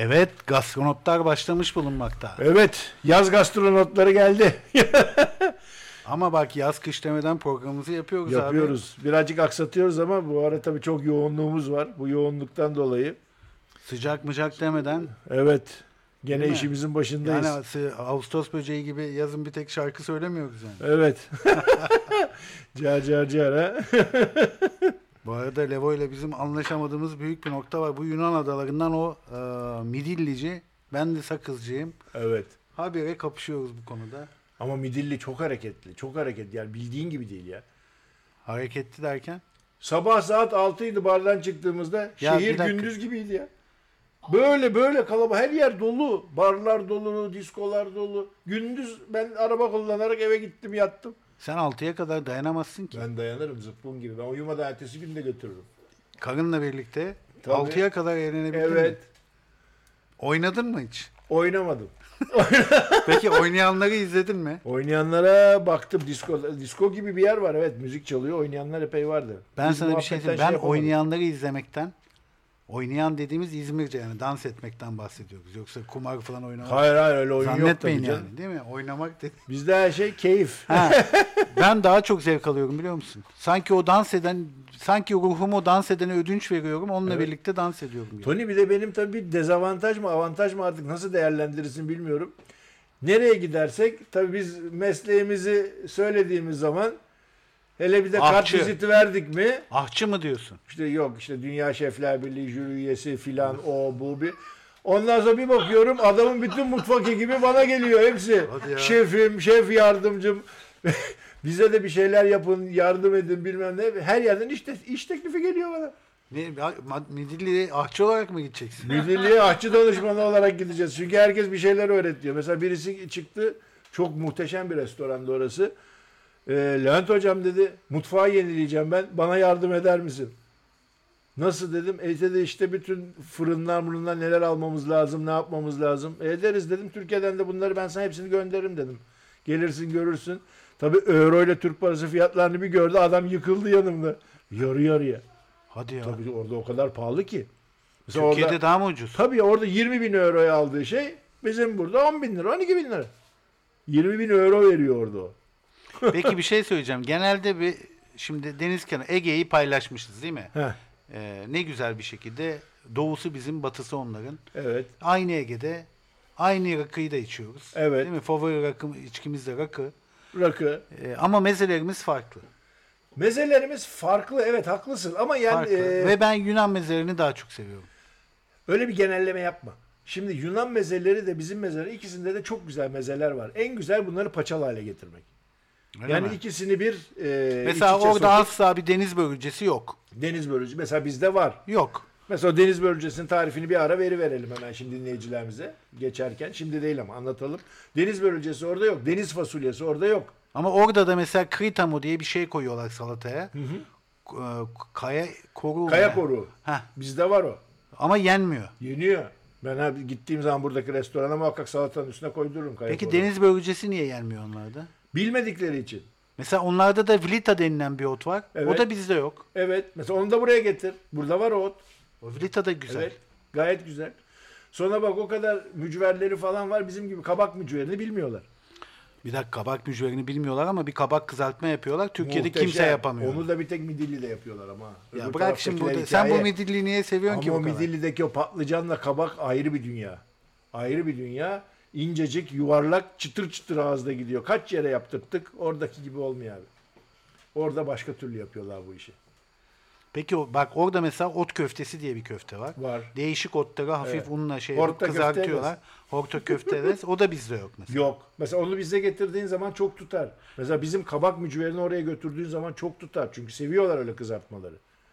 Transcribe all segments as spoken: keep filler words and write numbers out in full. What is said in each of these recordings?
Evet, gastronotlar başlamış bulunmakta. Evet, yaz gastronotları geldi. Ama bak yaz kış demeden programımızı yapıyoruz, yapıyoruz. abi. Yapıyoruz. Birazcık aksatıyoruz ama bu ara tabii çok yoğunluğumuz var. Bu yoğunluktan dolayı. Sıcak mıcak demeden. Evet. Gene Değil işimizin mi? başındayız. Yani Ağustos böceği gibi yazın bir tek şarkı söylemiyoruz yani. Evet. Car car car ha. Bu arada Levo ile bizim anlaşamadığımız büyük bir nokta var. Bu Yunan adalarından o e, Midillici, ben de Sakızcıyım. Evet. Habire kapışıyoruz bu konuda. Ama Midilli çok hareketli. Çok hareketli. Yani bildiğin gibi değil ya. Hareketli derken? Sabah saat altıydı bardan çıktığımızda. Ya şehir gündüz gibiydi ya. Böyle böyle kalabalık. Her yer dolu. Barlar dolu, diskolar dolu. Gündüz ben araba kullanarak eve gittim, yattım. Sen altıya kadar dayanamazsın ki. Ben dayanırım zıppun gibi. Ben uyumadan ertesi gün de götürürüm. Karınla birlikte altıya kadar eğlenebildin evet. mi? Oynadın mı hiç? Oynamadım. Peki oynayanları izledin mi? Oynayanlara baktım. Disko, disko gibi bir yer var. Evet, müzik çalıyor. Oynayanlar epey vardı. Ben Biz sana bir şey söyleyeyim. Ben şey oynayanları izlemekten, oynayan dediğimiz İzmirce yani dans etmekten bahsediyoruz. Yoksa kumar falan oynamak. Hayır hayır öyle oyun yok tabii zannetmeyin canım. yani, değil mi? Oynamak dedi. Bizde her şey keyif. Ha, ben daha çok zevk alıyorum biliyor musun? Sanki o dans eden, sanki ruhumu o dans edene ödünç veriyorum. Onunla evet. birlikte dans ediyorum. Yani. Tony bir de benim tabii bir dezavantaj mı avantaj mı artık nasıl değerlendirirsin bilmiyorum. Nereye gidersek tabii biz mesleğimizi söylediğimiz zaman hele bir de kart viziti verdik mi? Ahçı mı diyorsun? İşte yok işte Dünya Şefler Birliği jüri üyesi filan o bu bir. Ondan sonra bir bakıyorum adamın bütün mutfak ekibi bana geliyor hepsi. Şefim, şef yardımcım. Bize de bir şeyler yapın, yardım edin bilmem ne. Her yerden iş, te- iş teklifi geliyor bana. Ne, Midilli'ye ahçı olarak mı gideceksin? Midilli'ye ahçı danışmanı olarak gideceğiz. Çünkü herkes bir şeyler öğretiyor. Mesela birisi çıktı, çok muhteşem bir restoranda orası. Ee, Levent hocam dedi, mutfağı yenileyeceğim ben, bana yardım eder misin? Nasıl dedim, e dedi işte bütün fırınlar fırınlar neler almamız lazım, ne yapmamız lazım. E ederiz dedim, Türkiye'den de bunları ben sana hepsini gönderirim dedim. Gelirsin görürsün. Tabii euro ile Türk parası fiyatlarını bir gördü, adam yıkıldı yanımda. Yarı yarıya. Hadi ya. Tabii orada o kadar pahalı ki. Mesela Türkiye'de orada, daha mı ucuz? Tabii orada yirmi bin euroya aldığı şey bizim burada on bin lira, on iki bin lira. yirmi bin euro veriyor orada o. Peki bir şey söyleyeceğim. Genelde bir şimdi deniz kenarı Ege'yi paylaşmışız değil mi? Ee, ne güzel bir şekilde doğusu bizim, batısı onların. Evet. Aynı Ege'de aynı rakıyı da içiyoruz. Evet. Değil mi? Favori rakı içkimiz de rakı. Rakı. Ee, ama mezelerimiz farklı. Mezelerimiz farklı, evet haklısın ama yani e... ve ben Yunan mezelerini daha çok seviyorum. Öyle bir genelleme yapma. Şimdi Yunan mezeleri de bizim mezeler, ikisinde de çok güzel mezeler var. En güzel bunları paçalı hale getirmek. Öyle yani mi? ikisini bir e, mesela orada sokup, asla bir deniz börülcesi yok. Deniz börülcesi mesela bizde var. Yok. Mesela deniz börülcesinin tarifini bir ara veri verelim hemen şimdi dinleyicilerimize geçerken. Şimdi değil ama anlatalım. Deniz börülcesi orada yok. Deniz fasulyesi orada yok. Ama orada da mesela kritamo diye bir şey koyuyorlar salataya. Hı hı. Kaya koru. Kaya koru. Heh. Bizde var o. Ama yenmiyor. Yeniyor. Ben abi gittiğim zaman buradaki restorana muhakkak salatanın üstüne koydururum kaya Peki koru. deniz börülcesi niye yenmiyor onlarda? Bilmedikleri için. Mesela onlarda da vlita denilen bir ot var. Evet. O da bizde yok. Evet. Mesela onu da buraya getir. Burada var o ot. O vlita da güzel. Evet. Gayet güzel. Sonra bak o kadar mücverleri falan var. Bizim gibi kabak mücverini bilmiyorlar. Bir dakika, kabak mücverini bilmiyorlar ama bir kabak kızartma yapıyorlar. Türkiye'de Muhteşem. kimse yapamıyor. Onu da bir tek Midilli'de yapıyorlar ama. Ya Öbür bırak şimdi burada. Sen bu Midilli'yi niye seviyorsun ama ki bu kadar? kadar? Ama Midilli'deki o patlıcanla kabak ayrı bir dünya. Ayrı bir dünya. İncecik, yuvarlak, çıtır çıtır ağızda gidiyor. Kaç yere yaptırttık. Oradaki gibi olmuyor abi. Orada başka türlü yapıyorlar bu işi. Peki bak orada mesela ot köftesi diye bir köfte var. Var. Değişik otları hafif evet. unla şey Horta kızartıyorlar. Horta köfteles. O da bizde yok mesela. Yok. Mesela onu bize getirdiğin zaman çok tutar. Mesela bizim kabak mücverini oraya götürdüğün zaman çok tutar. Çünkü seviyorlar öyle kızartmaları.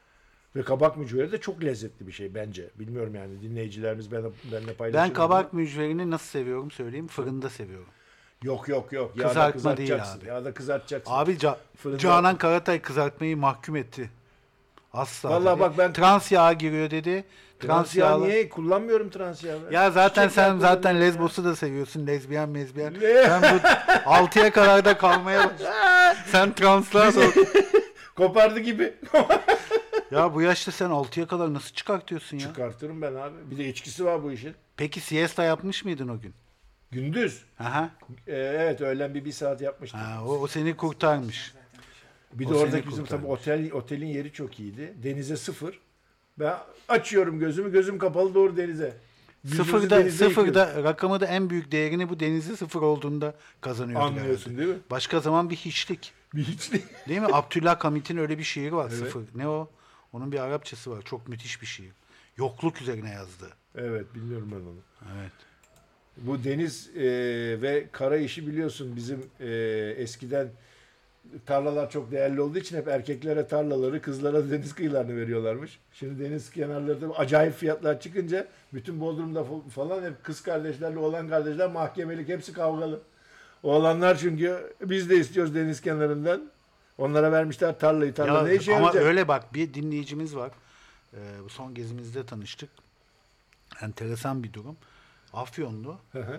Ve kabak mücveri de çok lezzetli bir şey bence. Bilmiyorum yani dinleyicilerimiz benimle, benimle paylaşır. Ben kabak mücverini nasıl seviyorum söyleyeyim. Fırında seviyorum. Yok yok yok. Yağda Kızartma değil abi. Yağda kızartacaksın. Abi Ca- Fırında... Canan Karatay kızartmayı mahkum etti. Asla. Vallahi bak ben trans yağ giriyor dedi. Trans, trans yağ niye kullanmıyorum trans yağı? Ya zaten Çiçek sen zaten Lesbos'u da seviyorsun. Lezbiyen, mezbiyen. Sen bu altıya kadar da kalmaya başladın. Sen translar kopardı gibi. Ya bu yaşta sen altıya kadar nasıl çıkartıyorsun ya? Çıkartırım ben abi. Bir de içkisi var bu işin. Peki siesta yapmış mıydın o gün? Gündüz. Aha. Ee, evet öğlen bir bir saat yapmıştık. Ha, o, o seni kurtarmış. Bir o de seni oradaki bizim tabii kurtarmış. otel, otelin yeri çok iyiydi. Denize sıfır. Ben açıyorum gözümü, gözüm kapalı doğru denize. Yüzümüzü Sıfırda, denize yıkıyoruz. sıfırda rakamı da en büyük değerini bu denizde sıfır olduğunda kazanıyorduk Anlıyorsun herhalde. değil mi? Başka zaman bir hiçlik. Bir hiçlik. Değil mi? Abdülhak Hamit'in öyle bir şiiri var. Evet. Sıfır. Ne o? Onun bir Arapçası var. Çok müthiş bir şiir. Yokluk üzerine yazdı. Evet biliyorum ben onu. Evet. Bu deniz e, ve kara işi biliyorsun bizim e, eskiden tarlalar çok değerli olduğu için hep erkeklere tarlaları, kızlara da deniz kıyılarını veriyorlarmış. Şimdi deniz kenarlarında acayip fiyatlar çıkınca bütün Bodrum'da fa- falan hep kız kardeşlerle oğlan kardeşler mahkemelik hepsi kavgalı. Oğlanlar çünkü biz de istiyoruz deniz kenarından. Onlara vermişler tarlayı. Tarla Ya, ne işe ama yarayacak? öyle bak bir dinleyicimiz var. Ee, bu son gezimizde tanıştık. Enteresan bir durum. Afyonlu. Hı hı.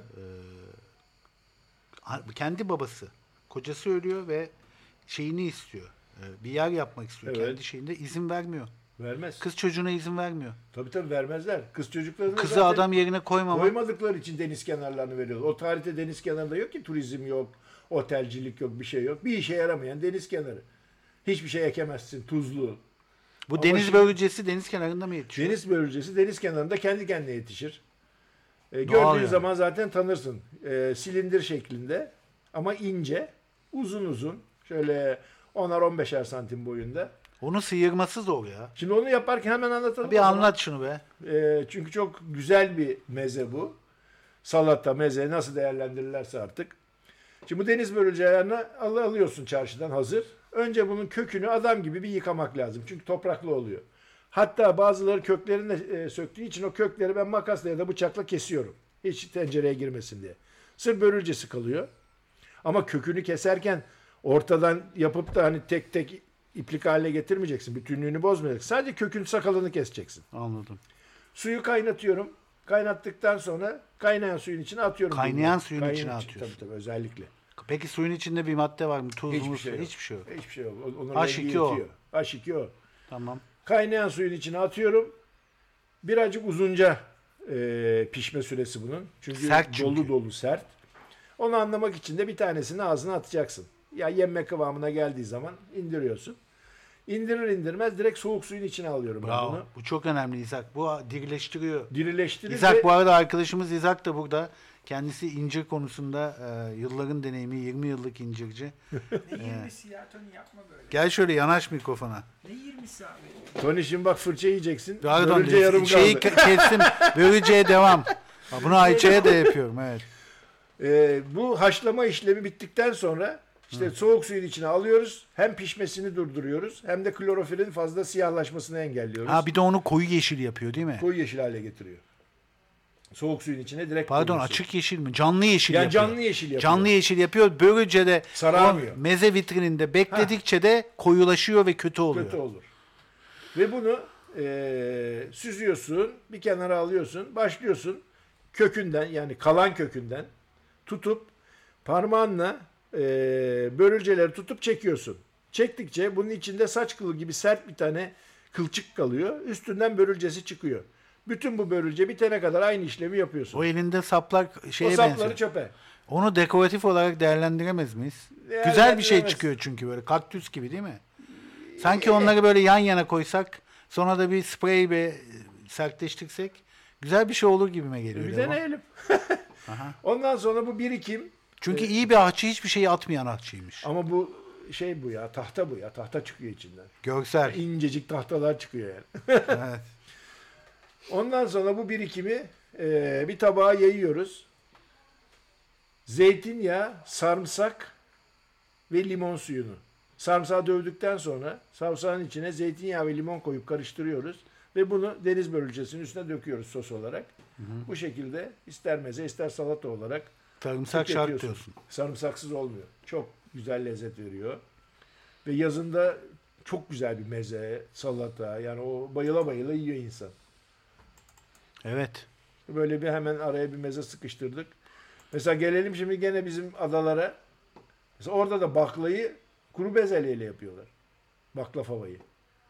Ee, kendi babası. Kocası ölüyor ve şeyini istiyor. Ee, bir yer yapmak istiyor. Evet. Kendi şeyinde izin vermiyor. Vermez. Kız çocuğuna izin vermiyor. Tabii tabii vermezler. Kız çocuklarını Kızı zaten adam yerine koymamak. koymadıkları için deniz kenarlarını veriyorlar. O tarihte deniz kenarında yok ki turizm yok, otelcilik yok, bir şey yok. Bir işe yaramayan deniz kenarı. Hiçbir şey ekemezsin, tuzlu. Bu Ama deniz şimdi- bölgesi deniz kenarında mı yetişiyor? Deniz bölgesi deniz kenarında kendi kendine yetişir. E, Doğal gördüğün yani. zaman zaten tanırsın. E, silindir şeklinde ama ince, uzun uzun. Şöyle onar on beşer santim boyunda. Onu sıyırması zor ya. Şimdi onu yaparken hemen anlatalım. Bir o zaman. anlat şunu be. E, çünkü çok güzel bir meze bu. Salata, meze nasıl değerlendirirlerse artık. Şimdi bu deniz börülceğini al- alıyorsun çarşıdan hazır. Önce bunun kökünü adam gibi bir yıkamak lazım. Çünkü topraklı oluyor. Hatta bazıları köklerini de e, söktüğü için o kökleri ben makasla ya da bıçakla kesiyorum. Hiç tencereye girmesin diye. Sırf börülcesi kalıyor. Ama kökünü keserken ortadan yapıp da hani tek tek iplik haline getirmeyeceksin. Bütünlüğünü bozmayacaksın. Sadece kökün sakalını keseceksin. Anladım. Suyu kaynatıyorum. Kaynattıktan sonra kaynayan suyun içine atıyorum. Kaynayan bunu. suyun Kaynayan içine için, atıyorsun. Tabii tabii özellikle. Peki suyun içinde bir madde var mı? Tuz, Hiçbir muz, şey yok. hiçbir şey yok. Hiçbir şey yok. O- Onun H rengi iki O. yetiyor. H iki O. Tamam. Kaynayan suyun içine atıyorum. Birazcık uzunca e, pişme süresi bunun. Çünkü, Sert çünkü. dolu dolu sert. Onu anlamak için de bir tanesini ağzına atacaksın. Ya yemme kıvamına geldiği zaman indiriyorsun. İndirir indirmez direkt soğuk suyun içine alıyorum ben Bravo. bunu. Bu çok önemli İshak. Bu dirileştiriyor. Dirileştirir İshak ve bu arada arkadaşımız İshak da burada. Kendisi incir konusunda e, yılların deneyimi, yirmi yıllık incirci. Ne yirmisi ya Tony yapma böyle. Gel şöyle yanaş mikrofona. Ne yirmisi abi? Tony şimdi bak fırça yiyeceksin. Pardon, Börülce yarım şeyi kaldı. ke- kestim. Börülceye devam. Ha, bunu Ayça'ya da yapıyorum. Evet. Ee, bu haşlama işlemi bittikten sonra işte soğuk suyun içine alıyoruz. Hem pişmesini durduruyoruz hem de klorofilin fazla siyahlaşmasını engelliyoruz. Ha bir de onu koyu yeşil yapıyor değil mi? Koyu yeşil hale getiriyor. Soğuk suyun içine direkt Pardon koyuyorsun. açık yeşil mi? Canlı yeşil Yani yapıyor. canlı yeşil yapıyor. Canlı yeşil yapıyor. Böylece de Sararmıyor. o meze vitrininde bekledikçe de koyulaşıyor ve kötü oluyor. Kötü olur. Ve bunu eee, süzüyorsun, bir kenara alıyorsun, başlıyorsun kökünden yani kalan kökünden tutup parmağınla eee börülceleri tutup çekiyorsun. Çektikçe bunun içinde saç kılı gibi sert bir tane kılçık kalıyor. Üstünden börülcesi çıkıyor. Bütün bu börülce bitene kadar aynı işlemi yapıyorsun. O elinde saplar O şeye sapları benziyor. çöpe. Onu dekoratif olarak değerlendiremez miyiz? Güzel bir şey Değerlendiremez. çıkıyor çünkü böyle kaktüs gibi değil mi? Sanki onları böyle yan yana koysak sonra da bir sprey ve sertleştirsek güzel bir şey olur gibime geliyor. Bir Levan. deneyelim. Aha. Ondan sonra bu birikim. Çünkü iyi bir ahçı hiçbir şeyi atmayan ahçıymış. Ama bu şey bu ya, tahta bu ya. Tahta çıkıyor içinden. Görsel. İncecik tahtalar çıkıyor yani. Evet. Ondan sonra bu birikimi e, bir tabağa yayıyoruz. Zeytinyağı, sarımsak ve limon suyunu. Sarımsağı dövdükten sonra sarımsağın içine zeytinyağı ve limon koyup karıştırıyoruz. Ve bunu deniz börülcesinin üstüne döküyoruz sos olarak. Bu şekilde ister meze ister salata olarak Sarımsak şart tüketiyorsun. diyorsun. Sarımsaksız olmuyor. Çok güzel lezzet veriyor. Ve yazında çok güzel bir meze, salata. Yani o bayıla bayıla yiyor insan. Evet. Böyle bir hemen araya bir meze sıkıştırdık. Mesela gelelim şimdi gene bizim adalara. Mesela orada da baklayı kuru bezelyeyle yapıyorlar. Baklafavayı.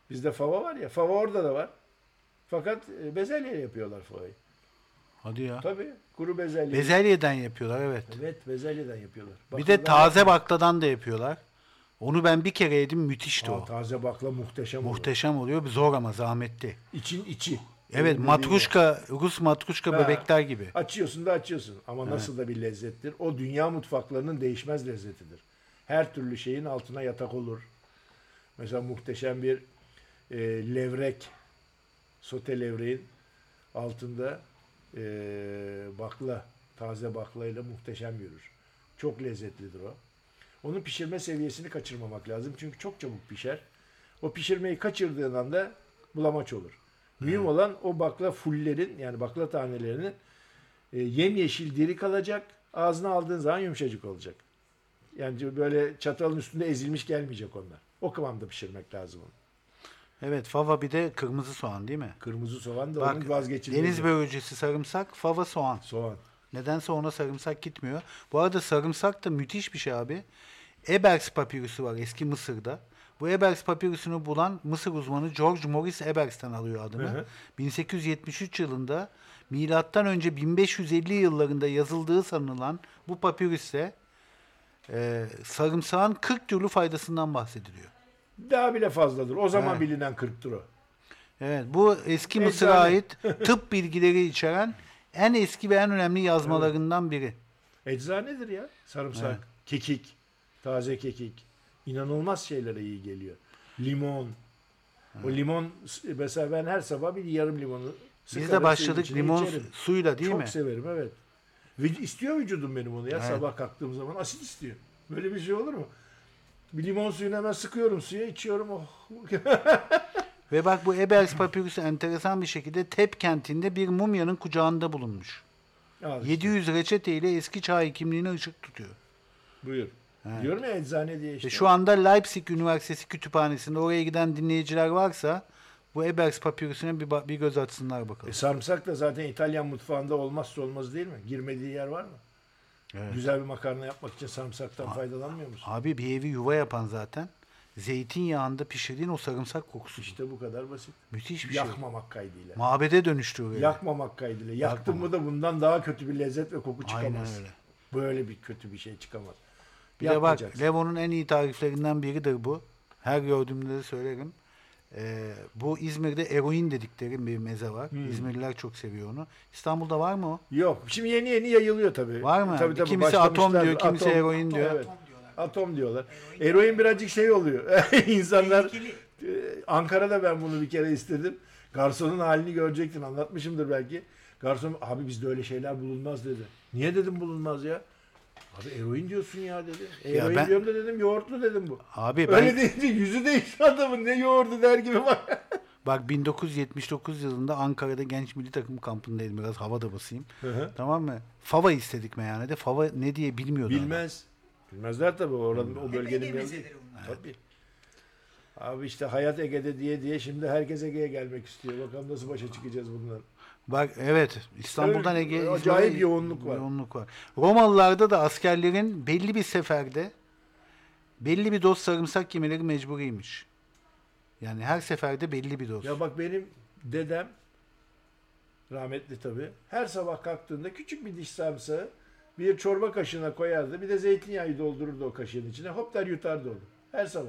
Bizde fava var ya. Fava orada da var. Fakat e, bezelye yapıyorlar favayı. Hadi ya. Tabii. Kuru bezelye. Bezelyeden yapıyorlar, evet. Evet, bezelyeden yapıyorlar. Bir de taze bakladan da yapıyorlar. Onu ben bir kere yedim, müthişti Aa, o. taze bakla muhteşem, Muhteşem oluyor. Zor ama zahmetli. İçin içi. Evet, Benim matruşka, Rus matruşka Ha. bebekler gibi. Açıyorsun da açıyorsun. Ama nasıl da bir lezzettir. O dünya mutfaklarının değişmez lezzetidir. Her türlü şeyin altına yatak olur. Mesela muhteşem bir e, levrek, sote levreğin altında e, bakla, taze baklayla muhteşem yürür. Çok lezzetlidir o. Onun pişirme seviyesini kaçırmamak lazım. Çünkü çok çabuk pişer. O pişirmeyi kaçırdığın anda bulamaç olur. Mühim olan o bakla fullerin, yani bakla tanelerinin e, yemyeşil diri kalacak. Ağzına aldığın zaman yumuşacık olacak. Yani böyle çatalın üstünde ezilmiş gelmeyecek onlar. O kıvamda pişirmek lazım onu. Evet, fava bir de kırmızı soğan değil mi? Kırmızı soğan da Bak, onun vazgeçilmezi. deniz börülcesi sarımsak, fava soğan. Soğan. Nedense ona sarımsak gitmiyor. Bu arada sarımsak da müthiş bir şey abi. Ebers papirüsü var eski Mısır'da. Bu Ebers papirüsünü bulan Mısır uzmanı George Morris Ebers'ten alıyor adını. Hı hı. bin sekiz yüz yetmiş üç yılında milattan önce bin beş yüz elli yıllarında yazıldığı sanılan bu papirüste e, sarımsağın kırk türlü faydasından bahsediliyor. Daha bile fazladır. O zaman Evet. bilinen kırktır o. Evet, bu eski Mısır'a Eczane. ait tıp bilgileri içeren en eski ve en önemli yazmalarından biri. Eczanedir ya. Sarımsak, Evet. kekik, taze kekik. İnanılmaz şeylere iyi geliyor. Limon. O limon, mesela ben her sabah bir yarım limonu Biz sıkarım, de suyun başladık içine limon içerim. suyla değil Çok mi? severim, evet. Vüc- İstiyor vücudum benim onu ya, Evet. sabah kalktığım zaman asit istiyor. Böyle bir şey olur mu? Bir limon suyunu hemen sıkıyorum suya, içiyorum. Oh. Ve bak, bu Ebers papirüsü enteresan bir şekilde Tep kentinde bir mumyanın kucağında bulunmuş. Al işte, yedi yüz reçete ile eski çağ hekimliğine ışık tutuyor. buyur. Evet. Diyorum ya, eczane diye işte. Ve şu anda Leipzig Üniversitesi Kütüphanesi'nde, oraya giden dinleyiciler varsa bu Ebers papirüsüne bir, ba- bir göz atsınlar bakalım. E, sarımsak da zaten İtalyan mutfağında olmazsa olmaz değil mi? Girmediği yer var mı? Evet. Güzel bir makarna yapmak için sarımsaktan faydalanmıyor musun? Abi bir evi yuva yapan zaten zeytinyağında pişirdiğin o sarımsak kokusu. İşte bu kadar basit. Müthiş bir şey. Yakmamak kaydıyla. Mabede dönüştürüyor. Yakmamak kaydıyla. Yaktın mı da bundan daha kötü bir lezzet ve koku çıkamaz. Aynen öyle. Böyle bir kötü bir şey çıkamaz. Bir de bak, Yapmayacaksın. Levo'nun en iyi tariflerinden biridir bu. Her gördüğümde de söylerim. Ee, bu İzmir'de eroin dedikleri bir meze var. Hmm. İzmirliler çok seviyor onu. İstanbul'da var mı o? Yok. Şimdi yeni yeni yayılıyor tabii. Var mı? Tabii, tabii, Kimisi atom başlamışlar. diyor, kimisi Atom- eroin diyor. Evet. Atom diyorlar. Atom diyorlar. Eroin birazcık şey oluyor. İnsanlar Tehlikeli. e, Ankara'da ben bunu bir kere istedim. Garsonun halini görecektin. Anlatmışımdır belki. Garson, abi bizde öyle şeyler bulunmaz dedi. Niye dedim bulunmaz ya? Abi eroin diyorsun ya dedi. E, Ya eroin ben- diyorum da dedim, yoğurtlu dedim bu. Abi ben Öyle deyince yüzü değişti adamın, ne yoğurdu der gibi bak. bak bin dokuz yüz yetmiş dokuz yılında Ankara'da genç milli takım kampındaydım. Biraz hava da basayım. Tamam mı? Fava istedik meyhanede. Fava ne diye bilmiyordu adam. Bilmez. Bilmezler tabii oranın, o Hep bölgenin Ege yanı. mezeleri bunlar. Tabii. Abi işte hayat Ege'de diye diye şimdi herkes Ege'ye gelmek istiyor. Bakalım nasıl başa çıkacağız bundan. Bak evet, İstanbul'dan Evet, Ege acayip İzmir'e yoğunluk var. yoğunluk var. Romalılarda da askerlerin belli bir seferde belli bir doz sarımsak yemeleri mecburiymiş. Yani her seferde belli bir doz. Ya bak, benim dedem rahmetli tabii, her sabah kalktığında küçük bir diş sarımsağı bir çorba kaşığına koyardı. Bir de zeytinyağı doldururdu o kaşığın içine. Hop der yutardı onu. Her sabah.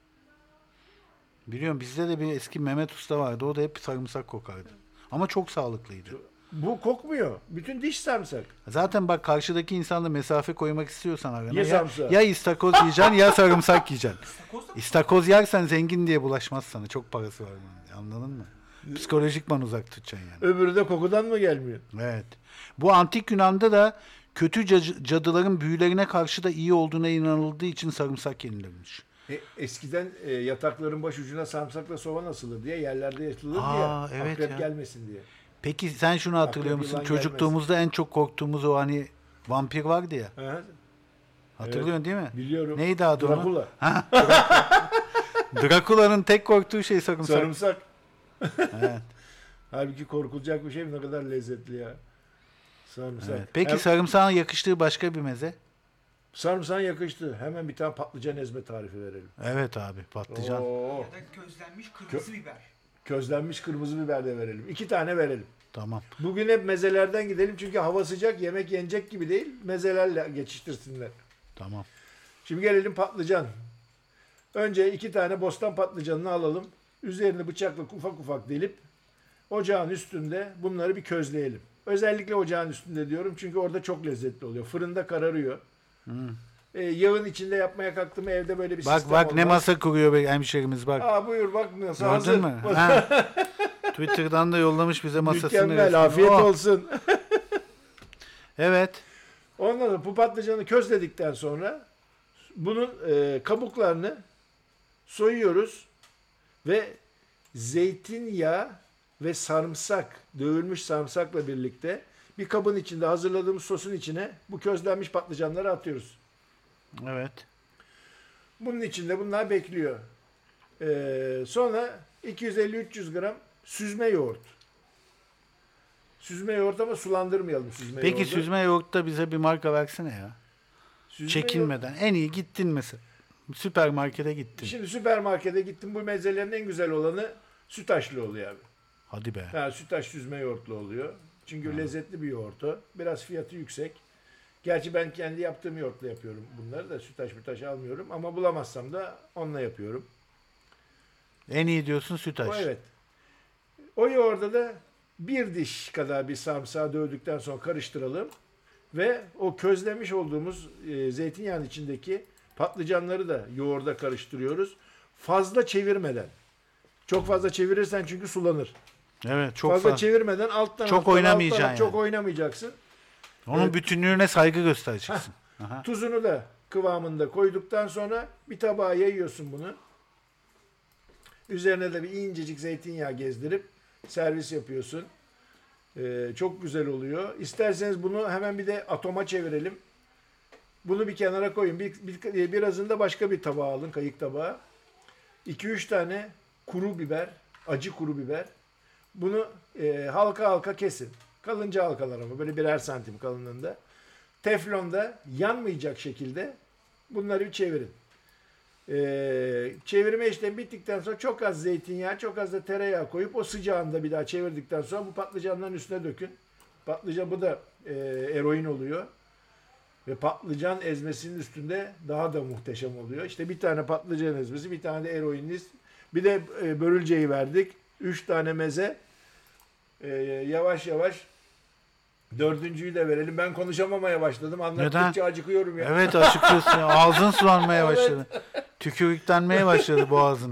Biliyorum, bizde de bir eski Mehmet Usta vardı. O da hep sarımsak kokardı. Ama çok sağlıklıydı. Bu kokmuyor. Bütün diş sarımsak. Zaten bak, karşıdaki insanla mesafe koymak istiyorsan arana Ye ya, sarımsağı. ya istakoz yiyeceksin ya sarımsak yiyeceksin. İstakoz da mı? İstakoz yersen zengin diye bulaşmaz sana. Çok parası var bunun. Anladın mı? Psikolojikman uzak tutacaksın yani. Öbürü de kokudan mı gelmiyor? Evet. Bu antik Yunan'da da kötü cadı- cadıların büyülerine karşı da iyi olduğuna inanıldığı için sarımsak yenilirmiş. E, eskiden e, yatakların baş ucuna sarımsakla soğan asılır diye, yerlerde yatılır Aa, diye. evet Akrep ya. gelmesin diye. Peki sen şunu hatırlıyor Akrep, musun? yılan Çocukluğumuzda en çok korktuğumuz o hani vampir vardı ya. Ha? Hatırlıyorsun değil mi? Biliyorum. Neydi adı onun? Drakula. Drakula'nın tek korktuğu şey sarımsak. Sarımsak. Evet. Halbuki korkulacak bir şey mi? Ne kadar lezzetli ya. Sarımsak. Evet. Peki Hem- sarımsağın yakıştığı başka bir meze? Sarımsağın yakıştı. Hemen bir tane patlıcan ezme tarifi verelim. Evet abi patlıcan. Oo, Ya da közlenmiş kırmızı biber. közlenmiş kırmızı biber de verelim. İki tane verelim. Tamam. Bugün hep mezelerden gidelim çünkü hava sıcak, yemek yenecek gibi değil. Mezelerle geçiştirsinler. Tamam. Şimdi gelelim patlıcan. Önce iki tane bostan patlıcanını alalım. Üzerini bıçakla ufak ufak delip ocağın üstünde bunları bir közleyelim. Özellikle ocağın üstünde diyorum çünkü orada çok lezzetli oluyor. Fırında kararıyor. Hı. Ee, yağın içinde yapmaya kalktım evde böyle bir Bak sistem bak olmaz. ne masa kuruyor be hemşerimiz bak. Aa buyur bak nasıl hazır. Gördün mü? Ha. Twitter'dan da yollamış bize masasını. resmini. Mükemmel afiyet Oh. olsun. Evet. Ondan sonra bu patlıcanı közledikten sonra bunun e, kabuklarını soyuyoruz ve zeytinyağı ve sarımsak, dövülmüş sarımsakla birlikte bir kabın içinde hazırladığımız sosun içine bu közlenmiş patlıcanları atıyoruz. Evet. Bunun içinde bunlar bekliyor. Ee, sonra iki yüz elli üç yüz gram süzme yoğurt. Süzme yoğurt ama sulandırmayalım süzme Peki yoğurdu. süzme yoğurtta bize bir marka versene ya. Süzme Çekinmeden. En iyi gittin mesela. Süpermarkete gittin. Şimdi süpermarkete gittim. Bu mezelerin en güzel olanı sütaşlı oluyor abi. Hadi be. Ha, sütaş süzme yoğurtlu oluyor. Çünkü lezzetli bir yoğurt o. Biraz fiyatı yüksek. Gerçi ben kendi yaptığım yoğurtla yapıyorum bunları da. Sütaş mütaş almıyorum. Ama bulamazsam da onunla yapıyorum. En iyi diyorsun sütaş. O evet. O yoğurda da bir diş kadar bir sarımsağı dövdükten sonra karıştıralım. Ve o közlemiş olduğumuz e, zeytinyağının içindeki patlıcanları da yoğurda karıştırıyoruz. Fazla çevirmeden. Çok fazla çevirirsen çünkü sulanır. Evet çok fazla fazla. çevirmeden alttan Çok alttan, oynamayacaksın alttan, çok yani. oynamayacaksın. Onun Evet. bütünlüğüne saygı göstereceksin. Aha. Tuzunu da kıvamında koyduktan sonra bir tabağa yayıyorsun bunu. Üzerine de bir incecik zeytinyağı gezdirip servis yapıyorsun. Ee, çok güzel oluyor. İsterseniz bunu hemen bir de atoma çevirelim. Bunu bir kenara koyun. Bir, bir, birazını da başka bir tabağa alın, kayık tabağı. iki üç tane kuru biber, acı kuru biber. Bunu e, halka halka kesin. Kalınca halkalar ama böyle birer santim kalınlığında. Teflonda yanmayacak şekilde bunları bir çevirin. Ee, çevirme işlemi bittikten sonra çok az zeytinyağı, çok az da tereyağı koyup o sıcağında bir daha çevirdikten sonra bu patlıcanların üstüne dökün. Patlıcan bu da e, eroin oluyor. Ve patlıcan ezmesinin üstünde daha da muhteşem oluyor. İşte bir tane patlıcan ezmesi, bir tane de eroinli. Bir de e, börülceyi verdik. Üç tane meze. E, yavaş yavaş dördüncüyü de verelim. Ben konuşamamaya başladım. Anlattıkça Neden? acıkıyorum ya. Evet açıkçası ağzın sulanmaya Evet. başladı. Tükürüklenmeye başladı boğazın.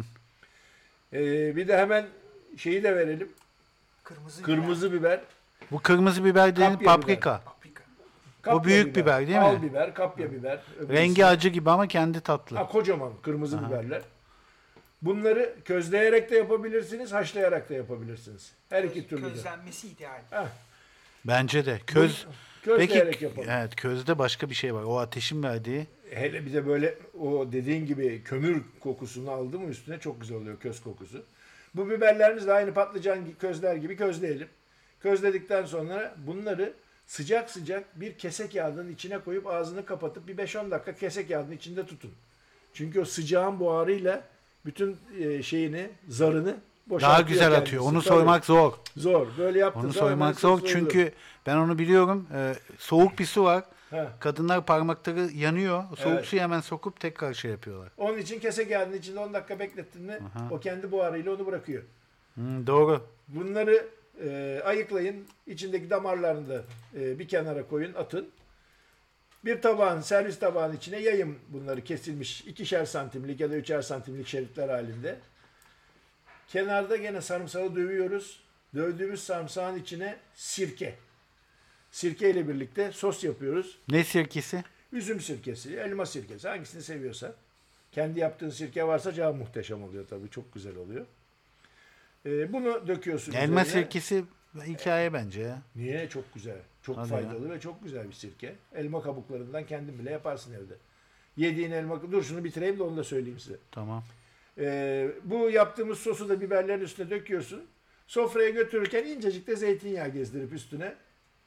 E, bir de hemen şeyi de verelim. Kırmızı, Kırmızı biber. Bu kırmızı biber değil Kapya paprika. biber. Paprika. kapya büyük biber değil mi? Al biber, kapya biber. Öbürüsü- Rengi acı gibi ama kendi tatlı. Ha, kocaman kırmızı Aha. biberler. Bunları közleyerek de yapabilirsiniz, haşlayarak da yapabilirsiniz. Her iki türlü de. Közlenmesi ideal. Ha, Bence de. Köz közleyerek Peki yapalım. evet közde başka bir şey var. O ateşin verdiği. Hele bir de böyle o dediğin gibi kömür kokusunu aldı mı üstüne çok güzel oluyor köz kokusu. Bu biberlerimiz de aynı patlıcan közler gibi közleyelim. Közledikten sonra bunları sıcak sıcak bir kese kağıdının içine koyup ağzını kapatıp bir beş on dakika kese kağıdının içinde tutun. Çünkü o sıcağın buharıyla bütün e, şeyini, zarını boşaltıyor. Daha güzel kendisi. atıyor. Onu Tabii. soymak zor. Zor. Böyle yaptın. Onu sonra hemen soymak zor soyulur. çünkü ben onu biliyorum. Ee, soğuk bir su var. Ha. Kadınlar parmakları yanıyor. Soğuk Evet. suyu hemen sokup tekrar şey yapıyorlar. Onun için kese kağıdının içinde on dakika beklettin mi Aha. o kendi buharıyla onu bırakıyor. Hmm, doğru. Bunları e, ayıklayın. İçindeki damarlarını da e, bir kenara koyun, atın. Bir tabağın, servis tabağının içine yayın bunları kesilmiş ikişer santimlik ya da üçer santimlik şeritler halinde. Kenarda gene sarımsağı dövüyoruz. Dövdüğümüz sarımsağın içine sirke. Sirke ile birlikte sos yapıyoruz. Ne sirkesi? Üzüm sirkesi, elma sirkesi hangisini seviyorsan. Kendi yaptığın sirke varsa daha muhteşem oluyor tabii. Çok güzel oluyor. Ee, bunu döküyorsun Elma üzerine. sirkesi hikaye bence ya. Niye? Çok güzel. Çok Hadi faydalı ve çok güzel bir sirke. Elma kabuklarından kendin bile yaparsın evde. Yediğin elma... Dur şunu bitireyim de onu da söyleyeyim size. Tamam. Ee, bu yaptığımız sosu da biberlerin üstüne döküyorsun. Sofraya götürürken incecik de zeytinyağı gezdirip üstüne. Ama ben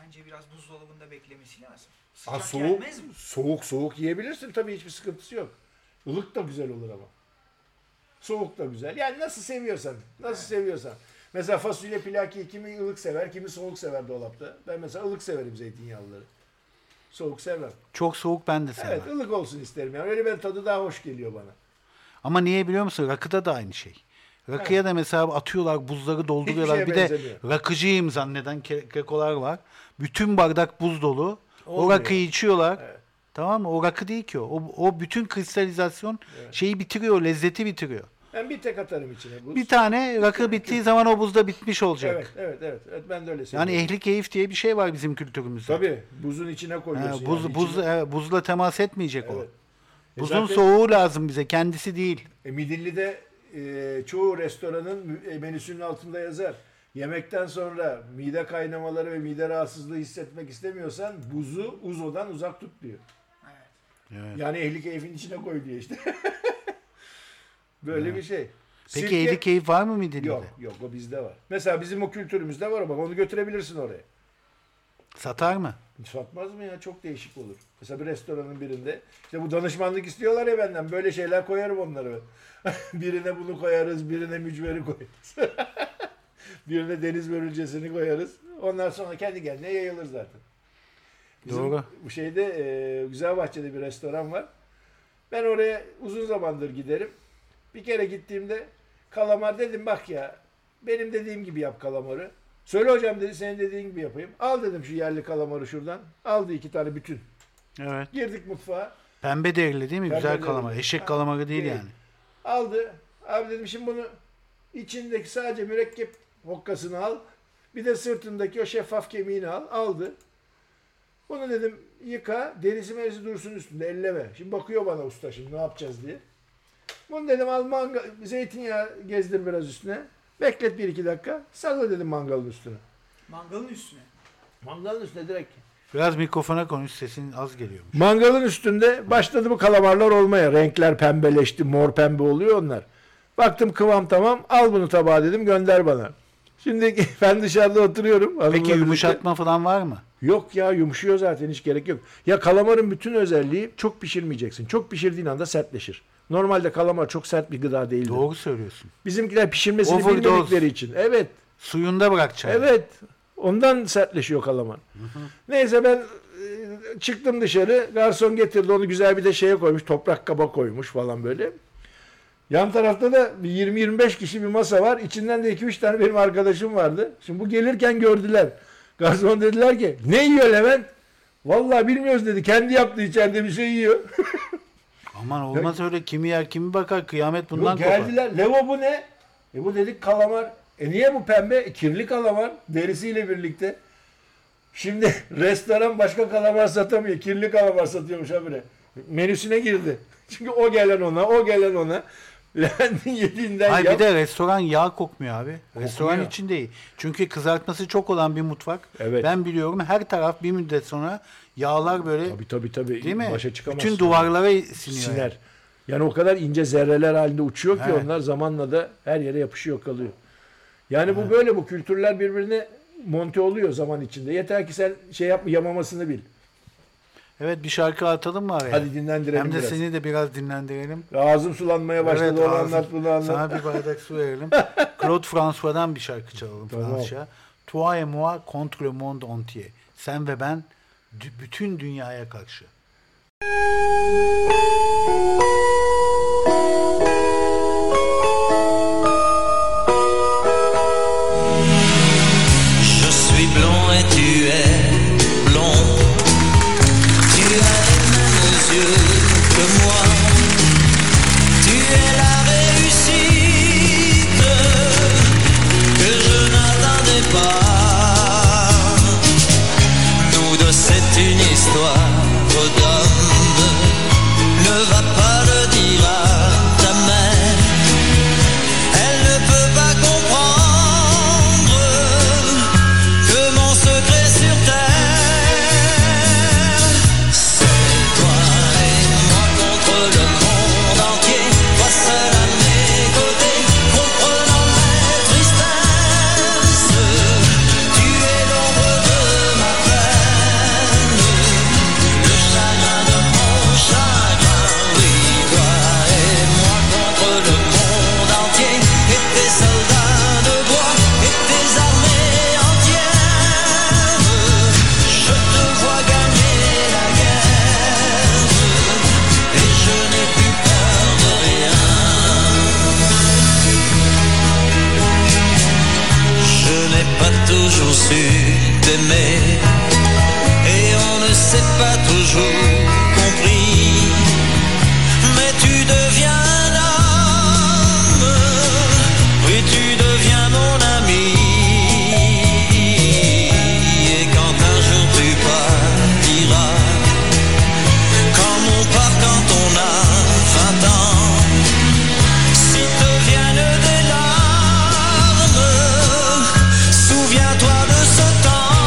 Bence biraz buzdolabında beklemesi lazım. Ha, Sıcak soğuk, gelmez mi? soğuk soğuk yiyebilirsin tabii, hiçbir sıkıntısı yok. Ilık da güzel olur ama. Soğuk da güzel. Yani nasıl seviyorsan, nasıl seviyorsan. Mesela fasulye pilaki kimi ılık sever, kimi soğuk sever dolapta. Ben mesela ılık severim zeytinyağlıları. Soğuk sevmem. Çok soğuk ben de sevmem. Evet, ılık olsun isterim yani. Öyle bir tadı daha hoş geliyor bana. Ama niye biliyor musun? Rakıda da aynı şey. Rakıya da mesela atıyorlar, buzları dolduruyorlar. Hiçbir Bir şeye de benzemiyor. rakıcıyım zanneden ke- kekolar var. Bütün bardak buz dolu. O Olmuyor. rakıyı içiyorlar. Evet. Tamam mı? O rakı değil ki o. O, o bütün kristalizasyon Evet. şeyi bitiriyor, lezzeti bitiriyor. Ben bir tek atarım içine buz. Bir tane rakı bittiği zaman o buzda bitmiş olacak. Evet, evet, evet, evet. Ben de öyle seviyorum. Yani ehli keyif diye bir şey var bizim kültürümüzde. Tabii, buzun içine koyuyorsun. Ha, buz, yani. buz, İçine- evet, buzla temas etmeyecek Evet. o. E Buzun zaten- soğuğu lazım bize, kendisi değil. E, Midilli'de e, çoğu restoranın mü- e, menüsünün altında yazar. Yemekten sonra mide kaynamaları ve mide rahatsızlığı hissetmek istemiyorsan buzu uzodan uzak tut diyor. Evet. Evet. Yani ehli keyfin içine koy diyor işte. Böyle bir şey. Peki Sirke- ehli keyif var mı Midilli'de? Yok, yok, o bizde var. Mesela bizim o kültürümüzde var, bak onu götürebilirsin oraya. Satar mı? Satmaz mı ya? Çok değişik olur. Mesela bir restoranın birinde işte bu danışmanlık istiyorlar ya benden. Böyle şeyler koyarım onlara ben. Birine bunu koyarız, birine mücveri koyarız. Birine deniz börülcesini koyarız. Ondan sonra kendi kendine yayılır zaten. Bizim Doğru. bu şeyde e, Güzelbahçe'de bir restoran var. Ben oraya uzun zamandır giderim. Bir kere gittiğimde kalamar dedim, bak ya benim dediğim gibi yap kalamarı. Söyle hocam dedi, senin dediğin gibi yapayım. Al dedim şu yerli kalamarı şuradan. Aldı iki tane bütün. Evet. Girdik mutfağa. Pembe derili değil mi? Pembe Güzel derili. kalamar. Eşek Ha, kalamarı değil değil. yani. Aldı. Abi dedim şimdi bunu içindeki sadece mürekkep hokkasını al. Bir de sırtındaki o şeffaf kemiğini al. Aldı. Bunu dedim yıka. Derisi merisi dursun üstünde. Elleme. Şimdi bakıyor bana usta şimdi ne yapacağız diye. Bunu dedim al mangal, zeytinyağı gezdir biraz üstüne. Beklet bir iki dakika. Salla dedim mangalın üstüne. Mangalın üstüne. Mangalın üstüne direkt. Biraz mikrofona konuş, sesin az geliyormuş. Mangalın üstünde başladı bu kalamarlar olmaya. Renkler pembeleşti. Mor pembe oluyor onlar. Baktım kıvam tamam. Al bunu tabağa dedim, gönder bana. Şimdi ben dışarıda oturuyorum. Peki hanımla birlikte. yumuşatma falan var mı? Yok ya, yumuşuyor zaten, hiç gerek yok. Ya kalamarın bütün özelliği çok pişirmeyeceksin. Çok pişirdiğin anda sertleşir. Normalde kalamar çok sert bir gıda değildir. Doğru söylüyorsun. Bizimkiler pişirmesini Overdose. bilmedikleri için. Evet. Suyunda bırakacaksın. Evet. Ondan sertleşiyor kalamar. Neyse ben e, çıktım dışarı. Garson getirdi onu, güzel bir de şeye koymuş. Toprak kaba koymuş falan böyle. Yan tarafta da bir yirmi yirmi beş kişi bir masa var. İçinden de iki üç tane benim arkadaşım vardı. Şimdi bu gelirken gördüler. Garson dediler ki ne yiyor Levent? Vallahi bilmiyoruz dedi. Kendi yaptığı içeride bir şey yiyor. Aman olmaz öyle, kimi yer kimi bakar, kıyamet bundan Yok, kopar. geldiler. Levo bu ne? E bu dedik kalamar. E niye bu pembe? E, kirli kalamar. Derisiyle birlikte. Şimdi restoran başka kalamar satamıyor. Kirli kalamar satıyormuş habire. Menüsüne girdi. Çünkü o gelen ona, o gelen ona. Levent'in yediğinden Hayır, yap. bir de restoran yağ kokmuyor abi. Restoran Kokmuyor. için değil. Çünkü kızartması çok olan bir mutfak. Evet. Ben biliyorum, her taraf bir müddet sonra yağlar böyle, Tabii tabii tabii. değil mi? Başa çıkamazsın. Bütün duvarlara siniyor. Siner. Yani o kadar ince zerreler halinde uçuyor ki Evet. onlar zamanla da her yere yapışıyor kalıyor. Yani bu böyle, bu kültürler birbirine monte oluyor zaman içinde. Yeter ki sen şey yapma, yamamasını bil. Evet, bir şarkı atalım mı araya? Hadi dinlendirelim Hem de biraz. seni de biraz dinlendirelim. Ağzım sulanmaya başladı, Evet, onu ağzım- anlat bunu anlat. Sana bir bardak su verelim. Claude François'dan bir şarkı çalalım, Tamam. Fransızca. Toi et moi contre le monde entier. Sen ve ben dü- bütün dünyaya karşı. Je suis blond et tu es blond. Tu as les mêmes yeux que moi. Tu es la réussite que je n'attendais pas. Nous deux, c'est une histoire d'homme. Ne va pas le dire à tes soldats de bois et tes armées entières. Je te vois gagner la guerre et je n'ai plus peur de rien. Je n'ai pas toujours su t'aimer et on ne s'est pas toujours compris. Mais tu deviens un homme, oui tu deviens mon ami. Et quand un jour tu partiras, comme on part quand on a vingt ans, si te viennent des larmes, souviens-toi de ce temps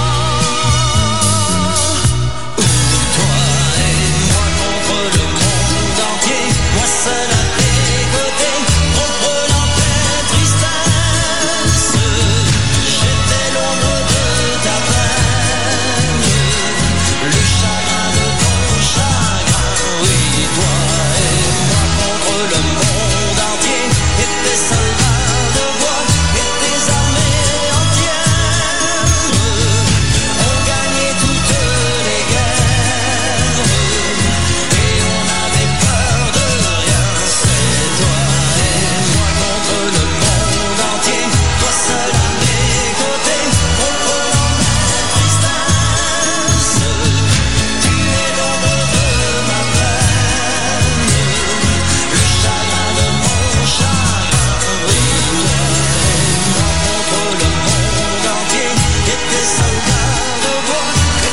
où toi et moi contre le monde entier, moi seul à tes côtés, contre la paix tristesse. J'étais l'ombre de ta peine, le chagrin de ton chagrin. Oui, toi et moi contre le monde entier, et tes soldats de bois, et tes armées entières. On gagnait toutes les guerres, et on n'avait peur de rien. C'est toi et moi contre le monde entier, toi seul à mes côtés, contre l'envers tristesse. Tu es l'ombre de ma peine, le chagrin de mon chagrin. Oui, toi et moi contre le monde entier, et tes soldats de bois, et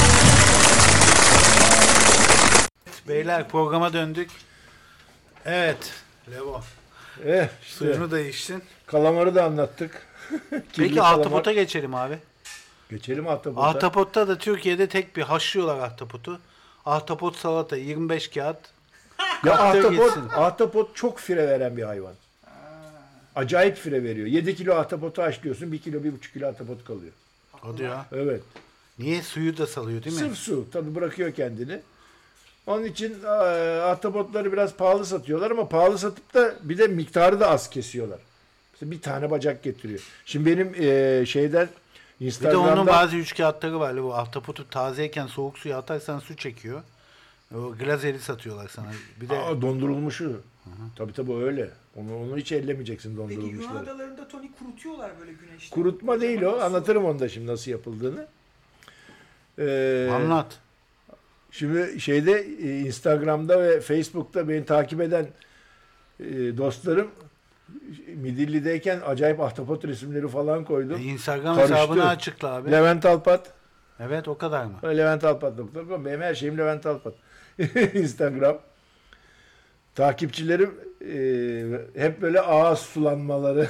tes Beyler programa döndük. Evet. Levo. Eh işte Suyunu da içtin. kalamarı da anlattık. Kirli Peki kalamar. ahtapota geçelim abi. Geçelim ahtapota. Ahtapotta da Türkiye'de tek bir haşlıyorlar ahtapotu. Ahtapot salata yirmi beş kağıt. Ya Kaptır ahtapot, gitsin. ahtapot çok fire veren bir hayvan. Acayip fire veriyor. yedi kilo ahtapotu haşlıyorsun, bir kilo, bir buçuk kilo ahtapot kalıyor. O diyor. Evet. Niye suyu da salıyor değil mi? Sırf su. Tabii bırakıyor kendini. Onun için e, ahtapotları biraz pahalı satıyorlar ama pahalı satıp da bir de miktarı da az kesiyorlar. Mesela bir tane bacak getiriyor. Şimdi benim e, şeyden Bir de Instagram'da onun bazı üç kağıtları var. Bu ahtapotu tazeyken soğuk suya atarsan su çekiyor. O glazeli satıyorlar sana. Bir de Aa, dondurulmuşu. Tabii tabii öyle. Onu, onu hiç ellemeyeceksin Peki Yunan dondurulmuşları. adalarında Tony kurutuyorlar böyle güneşte. Kurutma değil o. Kocaman su. Anlatırım onu da şimdi nasıl yapıldığını. Ee, anlat. Şimdi şeyde e, Instagram'da ve Facebook'ta beni takip eden e, dostlarım Midilli'deyken acayip ahtapot resimleri falan koydu. E, Instagram Karıştı. hesabını açıkla abi. Levent Alpat. Evet o kadar mı? levent alpat nokta com. Benim her şeyim Levent Alpat. Instagram. Takipçilerim e, hep böyle ağız sulanmaları.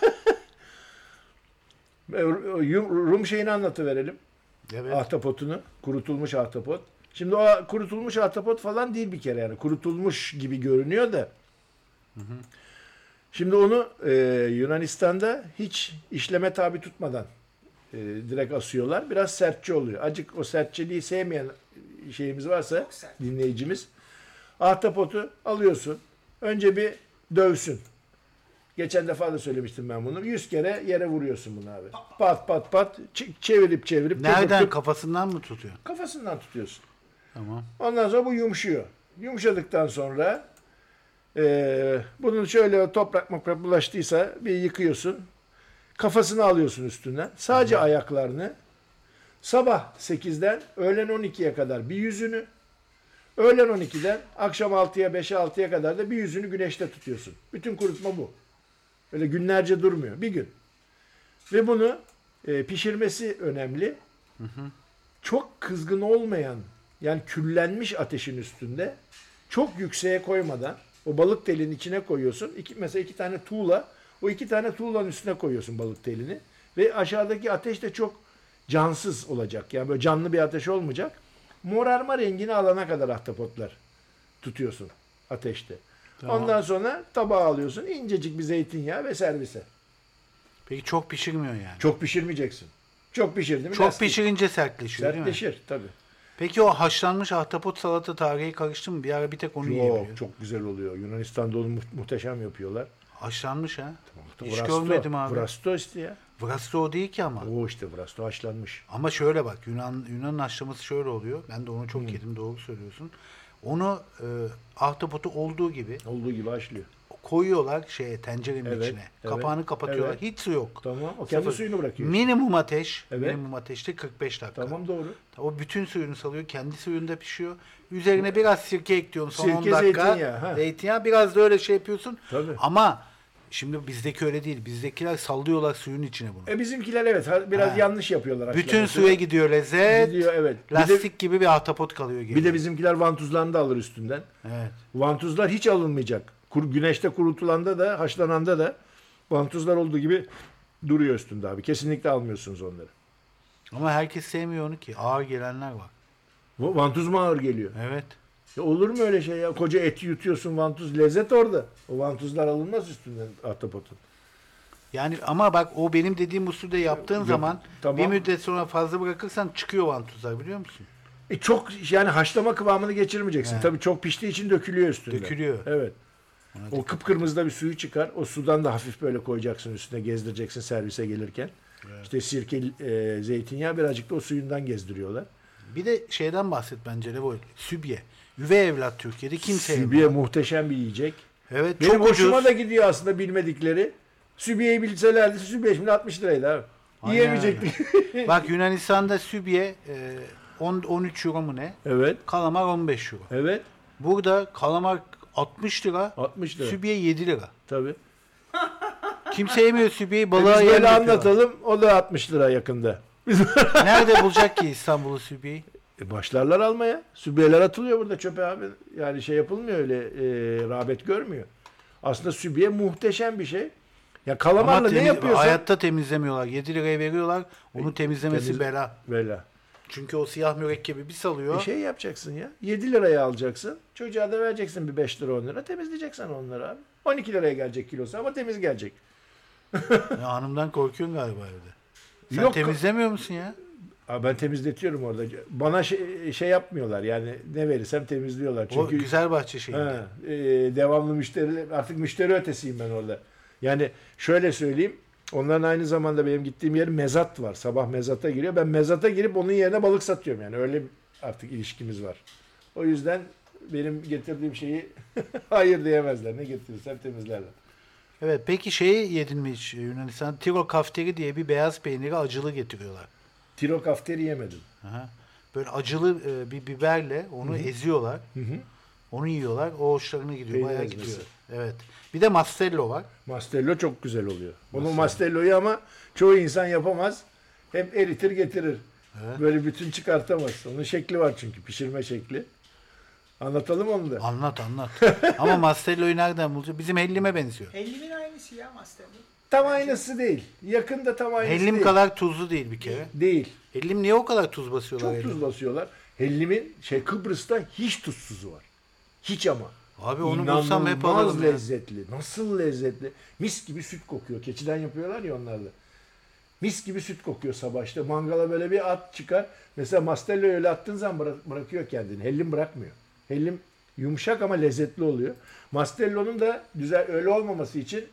Rum şeyini anlatıverelim. Evet. Ahtapotunu. Kurutulmuş ahtapot. Şimdi o kurutulmuş ahtapot falan değil bir kere yani. Kurutulmuş gibi görünüyor da. Şimdi onu e, Yunanistan'da hiç işleme tabi tutmadan e, direkt asıyorlar. Biraz sertçe oluyor. Acık o sertçeliği sevmeyen şeyimiz varsa Çok sert. dinleyicimiz. Ahtapotu alıyorsun. Önce bir dövsün. Geçen defa da söylemiştim ben bunu. yüz kere yere vuruyorsun bunu abi. Pat pat pat ç- çevirip çevirip Nereden? köpürtüp Kafasından mı tutuyor? kafasından tutuyorsun. Tamam. Ondan sonra bu yumuşuyor. Yumuşadıktan sonra e, bunun şöyle toprak moprak bulaştıysa bir yıkıyorsun. Kafasını alıyorsun üstünden. Sadece ayaklarını. Sabah sekizden öğlen on ikiye kadar bir yüzünü. Öğlen on ikiden akşam altıya beşe altıya kadar da bir yüzünü güneşte tutuyorsun. Bütün kurutma bu. Öyle günlerce durmuyor. Bir gün. Ve bunu e, pişirmesi önemli. Hı hı. Çok kızgın olmayan yani küllenmiş ateşin üstünde çok yükseğe koymadan o balık telinin içine koyuyorsun. İki, mesela iki tane tuğla o iki tane tuğlanın üstüne koyuyorsun balık telini. Ve aşağıdaki ateş de çok cansız olacak. Yani böyle canlı bir ateş olmayacak. Morarma rengini alana kadar ahtapotlar tutuyorsun ateşte. Tamam. Ondan sonra tabağa alıyorsun. İncecik bir zeytinyağı ve servise. Peki çok pişirmiyor yani. Çok pişirmeyeceksin. Çok pişirdi mi? Çok lastik. pişirince sertleşiyor değil mi? Sertleşir tabii. Peki o haşlanmış ahtapot salata tarihi karıştı mı? Bir ara bir tek onu yiyebiliyor. Çok, çok güzel oluyor. Yunanistan'da onu mu- muhteşem yapıyorlar. Haşlanmış ha. Hiç Vrasto, görmedim abi. Vrasto işte ya. Vrasto o değil ki ama. O işte Vrasto haşlanmış. Ama şöyle bak, Yunan Yunan'ın haşlaması şöyle oluyor. Ben de onu çok yedim, doğru söylüyorsun. Onu e, ahtapotu olduğu gibi Olduğu gibi haşlıyor. koyuyorlar şeye, tencerenin Evet, içine. evet, Kapağını kapatıyorlar. evet. Hiç su yok. Tamam. O kendi Sıfır. suyunu bırakıyor. Minimum ateş. Evet. Minimum ateşte kırk beş dakika. Tamam doğru. O bütün suyunu salıyor. Kendi suyunda pişiyor. Üzerine biraz sirke ekliyorsun son Sirke, on dakika. zeytinyağı, ha. Zeytinyağı. Biraz da öyle şey yapıyorsun. Tabii. Ama şimdi bizdeki öyle değil. Bizdekiler sallıyorlar suyun içine bunu. E bizimkiler evet ha- biraz Ha. yanlış yapıyorlar. Bütün haşlamasını. suya gidiyor lezzet. Gidiyor, evet. Bir de- Lastik gibi bir ahtapot kalıyor geriye. Bir de bizimkiler vantuzlarını da alır üstünden. Evet. Vantuzlar hiç alınmayacak. Kur, güneşte kurutulanda da haşlananda da vantuzlar olduğu gibi duruyor üstünde abi. Kesinlikle almıyorsunuz onları. Ama herkes sevmiyor onu ki. Ağır gelenler var. Va- Vantuz mu ağır geliyor? Evet. Ya olur mu öyle şey ya? Koca eti yutuyorsun, vantuz lezzet orada. O vantuzlar alınmaz üstünden ahtapotun. Yani ama bak, o benim dediğim usulde yaptığın Yok, zaman tamam. bir müddet sonra fazla bırakırsan çıkıyor vantuzlar, biliyor musun? E çok yani haşlama kıvamını geçirmeyeceksin. He. Tabii çok piştiği için dökülüyor üstünde. Dökülüyor. Evet. Ona O dikkat- kıpkırmızı da bir suyu çıkar. O sudan da hafif böyle koyacaksın üstüne, gezdireceksin servise gelirken. İşte sirke, e, zeytinyağı, birazcık da o suyundan gezdiriyorlar. Bir de şeyden bahset bence Levoy. Sübye. Üvey evlat Türkiye'de kimse Sübiye yemiyor. muhteşem bir yiyecek. Evet, Benim çok hoşuma ucuz. da gidiyor aslında bilmedikleri. Sübiye'yi bilselerdi, Sübiye şimdi altmış liraydı abi. Aynen Yiyemeyecektik. Bak Yunanistan'da sübye e, on on üç euro mu ne? Evet, Kalamar on beş euro. evet. Burada kalamar altmış lira, altmış lira. sübye yedi lira. Tabii. Kimse yemiyor sübyeyi, E balığa biz yem böyle yapıyorlar. anlatalım, o da altmış lira yakında. Nerede bulacak ki İstanbul'u sübyeyi? E başlarlar almaya. Sübiyeler atılıyor burada çöpe abi. Yani şey yapılmıyor öyle, e, rağbet görmüyor. Aslında sübiye muhteşem bir şey. Ya kalamarla Ama ne temiz- yapıyorsan... hayatta temizlemiyorlar. yedi liraya veriyorlar. Onu temizlemesi temiz- bela. Böyle. Çünkü o siyah mürekkebi bir salıyor. Bir şey yapacaksın ya. yedi liraya alacaksın. Çocuğa da vereceksin bir beş lira on lira. Temizleyeceksin onları abi. on iki liraya gelecek kilosu ama temiz gelecek. Ya hanımdan korkuyorsun galiba evde. Sen Yok. temizlemiyor musun ya? Abi ben temizletiyorum orada. Bana şey, şey yapmıyorlar yani ne verirsem temizliyorlar. O Çünkü güzel bahçe şeyinde. he, e, devamlı müşteri, artık müşteri ötesiyim ben orada. Yani şöyle söyleyeyim. Onların aynı zamanda benim gittiğim yer mezat var. Sabah mezata giriyor. Ben mezata girip onun yerine balık satıyorum yani. Öyle artık ilişkimiz var. O yüzden benim getirdiğim şeyi hayır diyemezler. Ne getirirsem temizlerler. Evet, peki şeyi yedin mi hiç Yunanistan? Tiro kafteri diye bir beyaz peyniri acılı getiriyorlar. Tiro kafteri yemedim. Aha. Böyle acılı e, bir biberle onu eziyorlar. Hı hı. Onu yiyorlar. O hoşlarına gidiyor. Peynir Bayağı ezmesi. gidiyor. Evet. Bir de Mastello var. Mastello çok güzel oluyor. Onu Mastello'yu ama çoğu insan yapamaz. Hep eritir getirir. Evet. Böyle bütün çıkartamaz. Onun şekli var çünkü. Pişirme şekli. Anlatalım onu da. Anlat anlat. Ama Mastello'yu nereden bulacağız? Bizim hellime benziyor. Hellimin aynısı ya Master'da. Tam aynısı değil. Yakında tam aynısı Hellim değil. kadar tuzlu değil bir kere. Değil. Hellim niye o kadar tuz basıyorlar? Çok hellim? tuz basıyorlar. Hellim'in şey Kıbrıs'ta hiç tuzsuzu var. Hiç ama. Abi onu bulsam hep İnanılmaz alırım ya. lezzetli. Nasıl lezzetli? Mis gibi süt kokuyor. Keçiden yapıyorlar ya onlarla. Mis gibi süt kokuyor sabah işte. Mangala böyle bir at çıkar. Mesela Mastello'yu öyle attığın zaman bıra- bırakıyor kendini. Hellim bırakmıyor. Hellim yumuşak ama lezzetli oluyor. Mastello'nun da güzel öyle olmaması için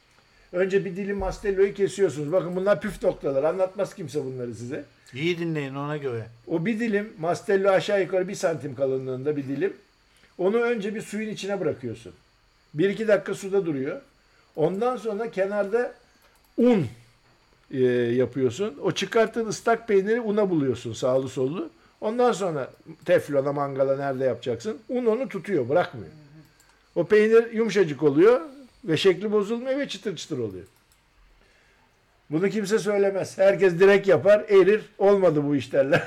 önce bir dilim Mastello'yu kesiyorsunuz. Bakın bunlar püf noktalar. Anlatmaz kimse bunları size. İyi dinleyin ona göre. O bir dilim Mastello aşağı yukarı bir santim kalınlığında bir dilim. Onu önce bir suyun içine bırakıyorsun. Bir iki dakika suda duruyor. Ondan sonra kenarda un e, yapıyorsun. O çıkarttığın ıslak peyniri una buluyorsun sağlı sollu. Ondan sonra teflona, mangala nerede yapacaksın? Un onu tutuyor, bırakmıyor. O peynir yumuşacık oluyor ve şekli bozulmuyor ve çıtır çıtır oluyor. Bunu kimse söylemez. Herkes direkt yapar, erir. Olmadı bu iş derler.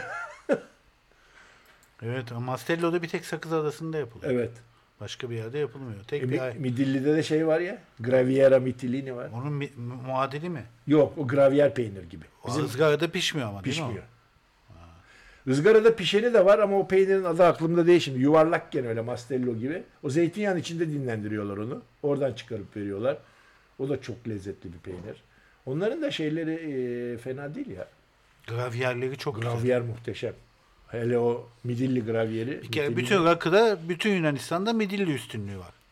Evet, ama Mastello'da bir tek Sakız Adası'nda yapılıyor. Evet. Başka bir yerde yapılmıyor. Tek E, bir Mi- ay. Midilli'de de şey var ya. Graviera Mitilini var. Onun mi- mu- muadili mi? Yok, o gravyer peynir gibi. O Bizim ızgarada pişmiyor ama değil pişmiyor. mi Izgarada pişeni de var ama o peynirin adı aklımda değil şimdi. Yuvarlakken öyle Mastello gibi. O zeytinyağının içinde dinlendiriyorlar onu. Oradan çıkarıp veriyorlar. O da çok lezzetli bir peynir. Onların da şeyleri e, fena değil ya. o? Gravyerleri çok güzel. Gravyer muhteşem. Hele o midilli gravyeri. Bir kere Midilli- bütün rakıda, bütün Yunanistan'da midilli üstünlüğü var.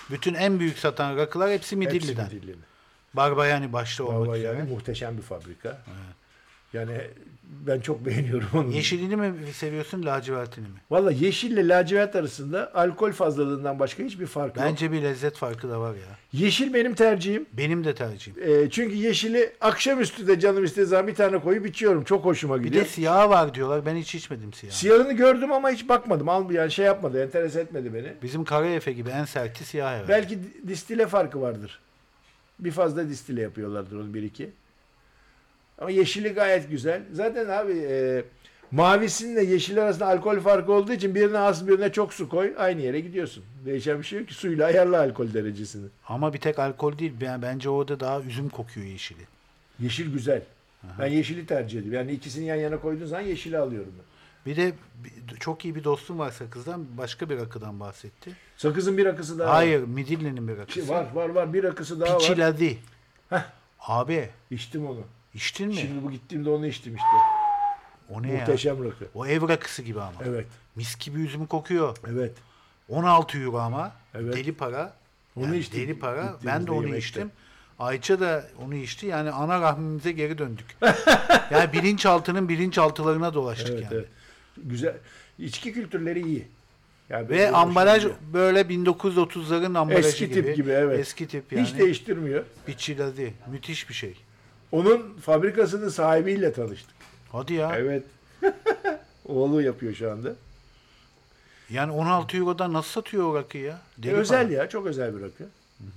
Bütün en büyük satan rakılar hepsi Midilli'den. Hepsi Midilli'den. Barbayani başta olmak Vallahi üzere. yani muhteşem bir fabrika. Yani ben çok beğeniyorum onu. Yeşilini mi seviyorsun, lacivertini mi? Valla yeşille lacivert arasında alkol fazlalığından başka hiçbir fark yok. Bence bir lezzet farkı da var ya. Yeşil benim tercihim. Benim de tercihim. E, çünkü yeşili akşamüstü de canım istediği zaman bir tane koyup içiyorum. Çok hoşuma Bir gidiyor. de siyahı var diyorlar. Ben hiç içmedim siyahı. Siyahını gördüm ama hiç bakmadım. Al, yani şey yapmadı, enteres etmedi beni. Bizim Kara Efe gibi en serti siyah herhalde. Belki di- distile farkı vardır. Bir fazla distile yapıyorlardır onu bir iki. Ama yeşili gayet güzel. Zaten abi e, mavisinin de yeşil arasında alkol farkı olduğu için birine az birine çok su koy. Aynı yere gidiyorsun. Değişen bir şey yok ki. Suyla ayarla alkol derecesini. Ama bir tek alkol değil. Ben, bence orada daha üzüm kokuyor yeşili. Yeşil güzel. Ben yeşili tercih ediyorum. Yani ikisini yan yana koyduğun zaman yeşili alıyorum ben. Bir de bir- çok iyi bir dostum var Sakız'dan. Başka bir rakıdan bahsetti. Sakızın bir rakısı daha Hayır, var. Midilli'nin bir rakısı. Şey, var var var bir rakısı daha var. Piçiladi. Heh. Abi, İçtim onu. içtin mi? Şimdi bu gittiğimde onu içtim işte. O ne ya? Muhteşem rakı. O ev rakısı gibi ama. Evet. Mis gibi üzüm kokuyor. Evet. on altı euro ama. Evet. Deli para. Onu Yani içtik deli para. gittiğimizde Ben de onu yemekte. içtim. Ayça da onu içti. Yani ana rahmimize geri döndük. Yani bilinçaltının bilinçaltılarına dolaştık Evet, yani. evet. Güzel. İçki kültürleri iyi. Yani Ve benim ambalaj hoşuma gidiyor. böyle bin dokuz yüz otuzların ambalajı Eski gibi. tip gibi, evet. Eski tip yani. Hiç değiştirmiyor. Piçiladi. Müthiş bir şey. Onun fabrikasının sahibiyle tanıştık. Hadi ya. Evet. Oğlu yapıyor şu anda. Yani on altı eurodan nasıl satıyor o rakıyı ya? E, Deli özel para. ya. Çok özel bir rakı.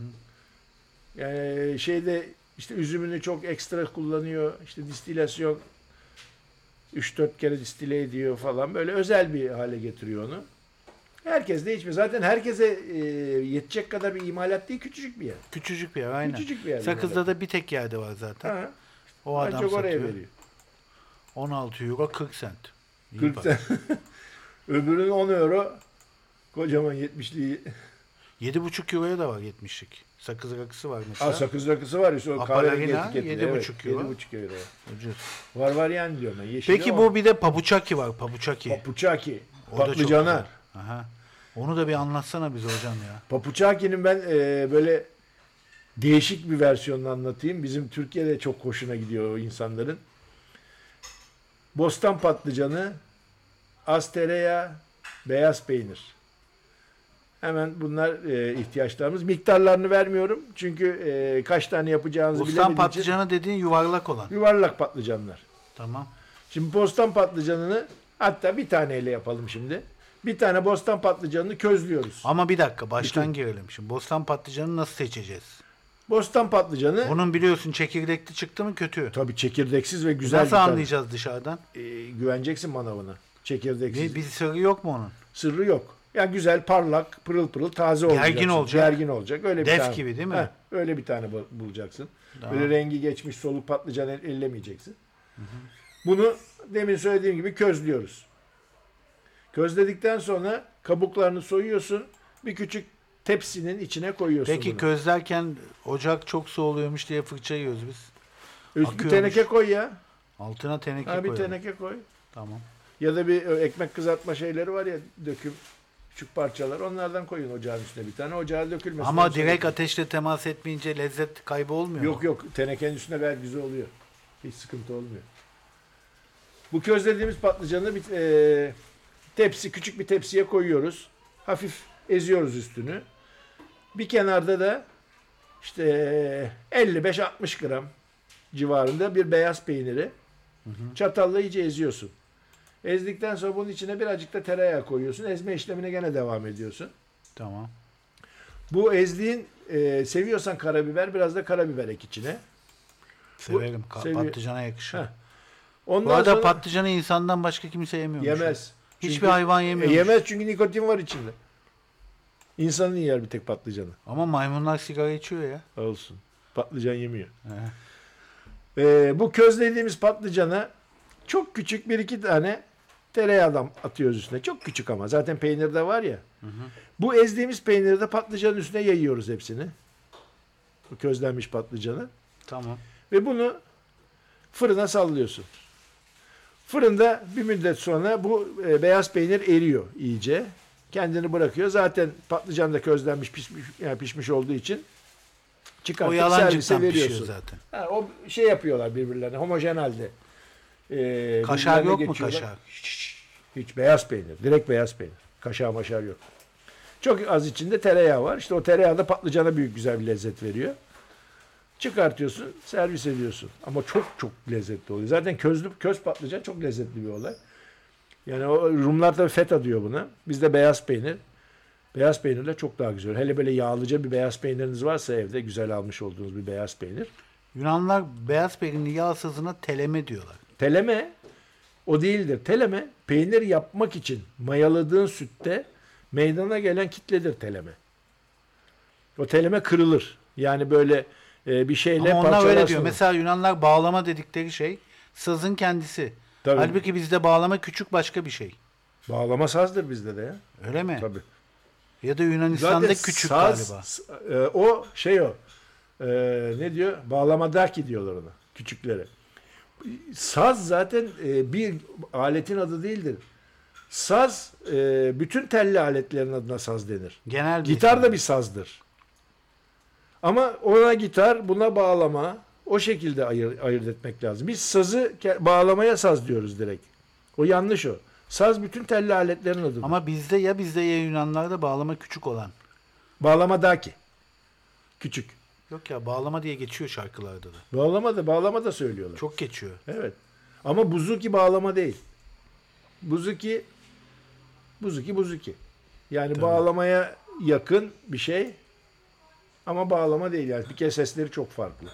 Yani şeyde işte üzümünü çok ekstra kullanıyor. İşte distilasyon üç dört kere distile ediyor falan. Böyle özel bir hale getiriyor onu. Herkes de içmiyor. Zaten herkese e, yetecek kadar bir imalat değil. Küçücük bir yer. Küçücük bir yer aynen. Küçücük bir yer. Sakız'da da bir tek yerde var zaten. Ha, O adam çok oraya satıyor. veriyor. on altı euro kırk sent. İyi kırk para. sen. Öbürünün on euro. Kocaman yetmişliği. yedi buçuk euroya da var yetmişlik. Sakız rakısı var mesela. Aa, sakız rakısı var ya. O Apalagina kahverengi etiketli. yedi buçuk euro. yedi buçuk euro. Ucuz. Var var yani diyorum ben. Yeşili Peki o. bu bir de pabuçaki var. Pabuçaki. Papuçaki. O da çok Patlıcana. güzel. Aha. Onu da bir anlatsana bize hocam ya. Papuçaki'nin ben e, böyle değişik bir versiyonunu anlatayım. Bizim Türkiye'de çok hoşuna gidiyor o insanların. Bostan patlıcanı, az tereyağı, beyaz peynir. Hemen bunlar e, ihtiyaçlarımız. Miktarlarını vermiyorum. Çünkü e, kaç tane yapacağınızı Bostan bilemediğim için. patlıcanı dediğin yuvarlak olan. Yuvarlak patlıcanlar. Tamam. Şimdi bostan patlıcanını hatta bir taneyle yapalım şimdi. Bir tane bostan patlıcanını közlüyoruz. Ama bir dakika baştan girelim. Şimdi bostan patlıcanı nasıl seçeceğiz? Bostan patlıcanı Onun biliyorsun çekirdekli çıktı mı kötü. tabii çekirdeksiz ve güzel Nasıl bir tane. anlayacağız dışarıdan? E, güveneceksin manavına. Çekirdeksiz. Bir, bir sırrı yok mu onun? Sırrı yok. Yani güzel, parlak, pırıl pırıl, taze olacak. Gergin olacak. Gergin olacak. Öyle bir Def tane. gibi değil mi? Heh, öyle bir tane bu- bulacaksın. Tamam. Böyle rengi geçmiş soluk patlıcan el- ellemeyeceksin. Bunu demin söylediğim gibi közlüyoruz. Közledikten sonra kabuklarını soyuyorsun. Bir küçük tepsinin içine koyuyorsun Peki bunu. közlerken ocak çok soğuluyormuş diye fırça yiyoruz biz. Üst- bir akıyormuş. teneke koy ya. Altına teneke Ha, bir koyalım. teneke koy. Tamam. Ya da bir e, ekmek kızartma şeyleri var ya, döküm küçük parçalar. Onlardan koyun ocağın üstüne bir tane. Ocağa dökülmesin. Ama Onu sonra direkt koy. ateşle temas etmeyince lezzet kaybı olmuyor mu? Yok yok, tenekenin üstüne gayet güzel oluyor. Hiç sıkıntı olmuyor. Bu közlediğimiz patlıcanı bir e, tepsi, küçük bir tepsiye koyuyoruz. Hafif eziyoruz üstünü. Bir kenarda da işte elli beş altmış gram civarında bir beyaz peyniri çatalla iyice eziyorsun. Ezdikten sonra bunun içine birazcık da tereyağı koyuyorsun. Ezme işlemine gene devam ediyorsun. Tamam. Bu ezdiğin e, seviyorsan karabiber, biraz da karabiber ek içine. Severim. Ka- seviyor- Patlıcana yakışır. Heh. Bu Ondan arada sonra patlıcanı insandan başka kimse yemiyormuş. yemez. Hiçbir Çünkü- hayvan E, yemiyormuş. yemez çünkü nikotin var içinde. İnsanın yer bir tek patlıcanı. Ama maymunlar sigara içiyor ya. Olsun. Patlıcan yemiyor. He. Ee, bu közlediğimiz patlıcana çok küçük bir iki tane tereyağdan atıyoruz üstüne. Çok küçük ama. Zaten peynirde var ya. Bu ezdiğimiz peyniri de patlıcanın üstüne yayıyoruz hepsini. Bu közlenmiş patlıcanı. Tamam. Ve bunu fırına sallıyorsun. Fırında bir müddet sonra bu e, beyaz peynir eriyor iyice. Kendini bırakıyor. Zaten patlıcan da közlenmiş, pişmiş, yani pişmiş olduğu için O çıkartıp yalancıktan servise pişiyor veriyorsun. zaten. Ha, o şey yapıyorlar birbirlerine homojen halde. Ee, Kaşar birbirlerine yok mu geçiyorlar. kaşar? Hiç, hiç beyaz peynir. Direkt beyaz peynir. Kaşar maşar yok. Çok az içinde tereyağı var. İşte o tereyağı da patlıcana büyük güzel bir lezzet veriyor. Çıkartıyorsun, servis ediyorsun. Ama çok çok lezzetli oluyor. Zaten közlü köz patlıcan çok lezzetli bir olay. Yani o Rumlar tabii feta diyor buna. Bizde beyaz peynir. Beyaz peynirle çok daha güzel. Hele böyle yağlıca bir beyaz peyniriniz varsa evde güzel almış olduğunuz bir beyaz peynir. Yunanlılar beyaz peynirin yağsızına teleme diyorlar. Teleme o değildir. Teleme peynir yapmak için mayaladığın sütte meydana gelen kitledir teleme. O teleme kırılır. Yani böyle e, bir şeyle Ama onlar parçalarsın. öyle diyor. Mesela Yunanlar bağlama dedikleri şey sazın kendisi. Tabii. Halbuki bizde bağlama küçük başka bir şey. Bağlama sazdır bizde de ya. Öyle mi? Tabii. Ya da Yunanistan'da Zaten küçük saz, galiba. s- e, o şey o. E, ne diyor? Bağlamadaki diyorlar ona. Küçüklere. Saz zaten e, bir aletin adı değildir. Saz e, bütün telli aletlerin adına saz denir. Genel bir Gitar da isim. bir sazdır. Ama ona gitar, buna bağlama, o şekilde ayır, ayırt etmek lazım. Biz sazı ke- bağlamaya saz diyoruz direkt. O yanlış o. Saz bütün telli aletlerin adıdır. Ama bizde ya bizde ya Yunanlarda bağlama küçük olan. Bağlamadaki. Küçük. Yok ya bağlama diye geçiyor şarkılarda da. Bağlama da bağlama da söylüyorlar. Çok geçiyor. Evet. Ama buzuki bağlama değil. Buzuki buzuki buzuki. Yani Tabii. bağlamaya yakın bir şey ama bağlama değil yani. Bir kere sesleri çok farklı.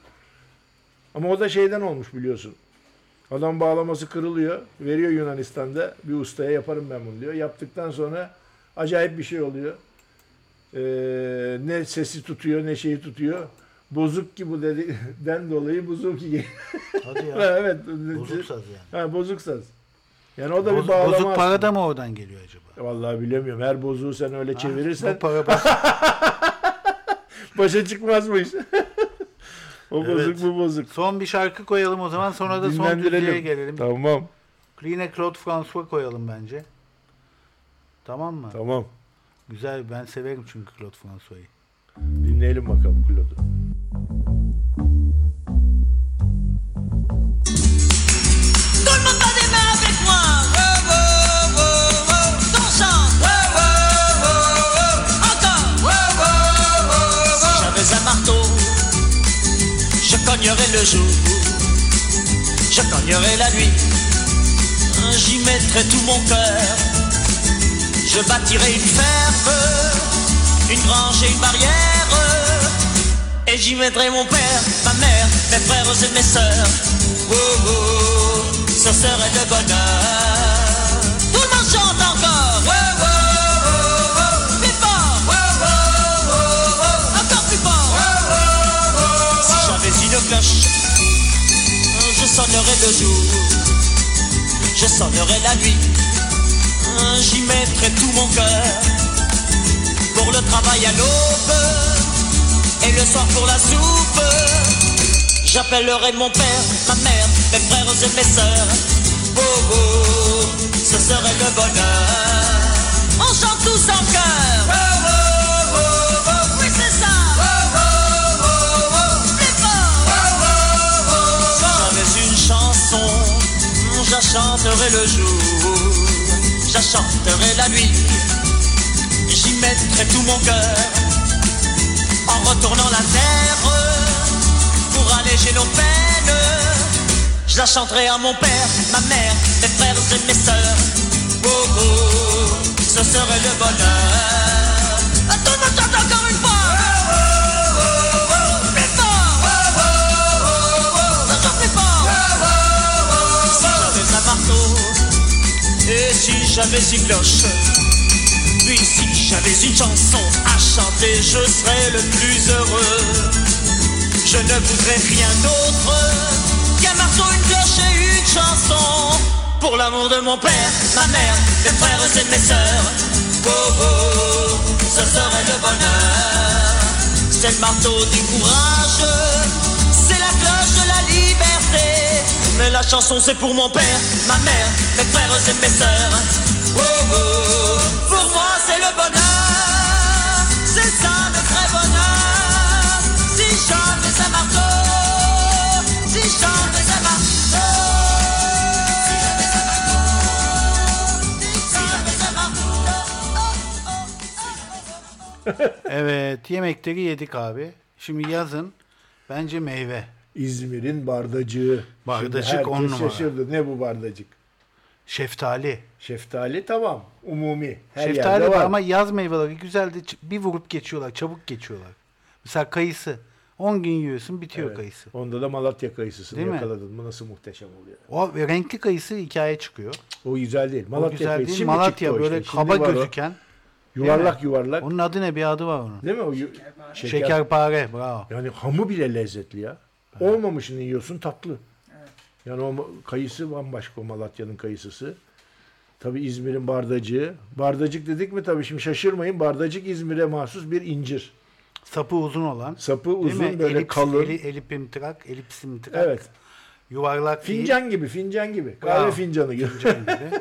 Ama o da şeyden olmuş biliyorsun. Adam bağlaması kırılıyor. Veriyor Yunanistan'da. Bir ustaya yaparım ben bunu diyor. Yaptıktan sonra acayip bir şey oluyor. Ee, ne sesi tutuyor ne şeyi tutuyor. Bozuk ki bu dediden dolayı buzuki. Hadi ya. Evet. Bozuk saz yani. Ha, bozuk saz. Yani o da Boz- bir bağlama bozuk para aslında. da mı oradan geliyor acaba? Vallahi bilemiyorum. Her bozuğu sen öyle Ha, çevirirsen bu para bozuk. başa çıkmaz bu iş. O Evet. bozuk bu bozuk. Son bir şarkı koyalım o zaman sonra da son Dinlendirelim. düzlüğe gelelim. Tamam. Yine Claude François koyalım bence. Tamam mı? Tamam. Güzel, ben severim çünkü Claude François'ı. Dinleyelim bakalım Claude'u. Tout le monde va des mains avec moi. Wow, wow, wow, wow. Qu'on chante. Wow, wow, wow, wow. Encore. Wow, wow, wow, wow. Si j'avais un marteau, je cognerais le jour, je cognerais la nuit. J'y mettrais tout mon cœur. Je bâtirais une ferme, une grange et une barrière. Et j'y mettrais mon père, ma mère, mes frères et mes sœurs. Oh, oh, ce serait le bonheur. Tout le monde chante encore. Oh, oh, oh, oh. Plus fort. Oh, oh, oh, oh. Encore plus fort. Oh, oh, oh, oh. Si j'avais une cloche, je sonnerais le jour, je sonnerais la nuit. J'y mettrais tout mon cœur. Pour le travail à l'aube et le soir pour la soupe, j'appellerai mon père, ma mère, mes frères et mes sœurs. Oh, oh, ce serait le bonheur. On chante tous en chœur. Oh, oh, oh, oh. Oui, c'est ça. Oh, oh, oh, oh. Plus fort. Oh, oh, oh. Si j'avais une chanson, je la chanterai le jour, je la chanterai la nuit. J'y mettrai tout mon cœur. En retournant la terre pour alléger nos peines, je la chanterai à mon père, ma mère, mes frères et mes sœurs. Oh, oh, ce serait le bonheur. Ah, tout le monde chante encore une fois. Oh, oh, oh, oh. Plus fort. Oh, oh, oh, oh. Encore plus fort. Oh, oh, oh. Si j'avais un marteau et si j'avais une cloche, puis si j'avais une chanson à chanter, je serais le plus heureux. Je ne voudrais rien d'autre qu'un marteau, une cloche et une chanson. Pour l'amour de mon père, ma mère, mes frères et mes sœurs. Oh, oh, ce serait le bonheur. C'est le marteau du courage, c'est la cloche de la liberté. Mais la chanson c'est pour mon père, ma mère, mes frères et mes sœurs. Pour moi c'est le bonheur, c'est ça le vrai bonheur. Si chante les Saint-Marteau, si chante les Saint-Marteau, si chante les Saint-Marteau. Evet, yemekleri yedik abi. Şimdi yazın bence meyve. İzmir'in bardacığı. Bardacık Şimdi on herkes numara. şaşırdı. Ne bu bardacık? Şeftali. Şeftali tamam. Umumi. Her Şeftali yerde var var. ama yaz meyveleri güzel de ç- bir vurup geçiyorlar, çabuk geçiyorlar. Mesela kayısı. on gün yiyorsun, bitiyor Evet. kayısı. Onda da Malatya kayısısını Değil mi? yakaladın mı? Nasıl muhteşem oluyor. O renkli kayısı hikaye çıkıyor. O güzel değil. O Malatya güzel kayısı. değil. Şimdi Malatya çıktı o böyle işte. Şimdi kaba var o. gözüken. Yuvarlak yuvarlak. Onun adı ne? Bir adı var onun. Değil mi? O yu- şeker. Şekerpare. Bravo. Yani hamı bile lezzetli ya. Olmamışını yiyorsun tatlı. Yani o kayısı bambaşka, o Malatya'nın kayısısı. Tabii İzmir'in bardacığı. Bardacık dedik mi tabii şimdi şaşırmayın. Bardacık İzmir'e mahsus bir incir. Sapı uzun olan. Sapı Değil uzun mi? böyle Elips- kalın. Eli, elipimtrak, elipsimtrak. Evet. Yuvarlak değil. Fincan gibi, fincan gibi. Kahve Bravo. fincanı gibi. Fincan gibi.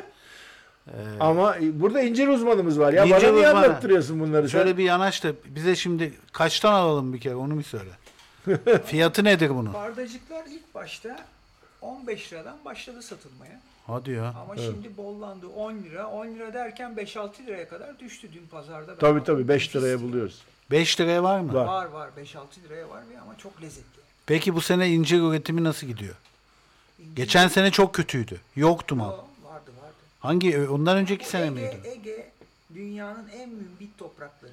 Ama burada incir uzmanımız var. Ya İncir bana niye uzmanı. anlattırıyorsun bunları sen? Şöyle bir yanaş da bize şimdi kaçtan alalım bir kere onu bir söyle. Fiyatı nedir bunun? Bardacıklar ilk başta on beş liradan başladı satılmaya. Hadi ya. Ama şimdi bollandı on lira. on lira derken beş altı liraya kadar düştü dün pazarda. Ben Tabii aldım. tabii beş Nefis. liraya buluyoruz. beş liraya var mı? Var. Var var beş altı liraya var ve ama çok lezzetli. Peki bu sene incir üretimi nasıl gidiyor? İncir- Geçen sene çok kötüydü. Yoktu mal. O, vardı vardı. Hangi? Ondan önceki Bu sene Ege, miydi? Ege dünyanın en mümbit toprakları.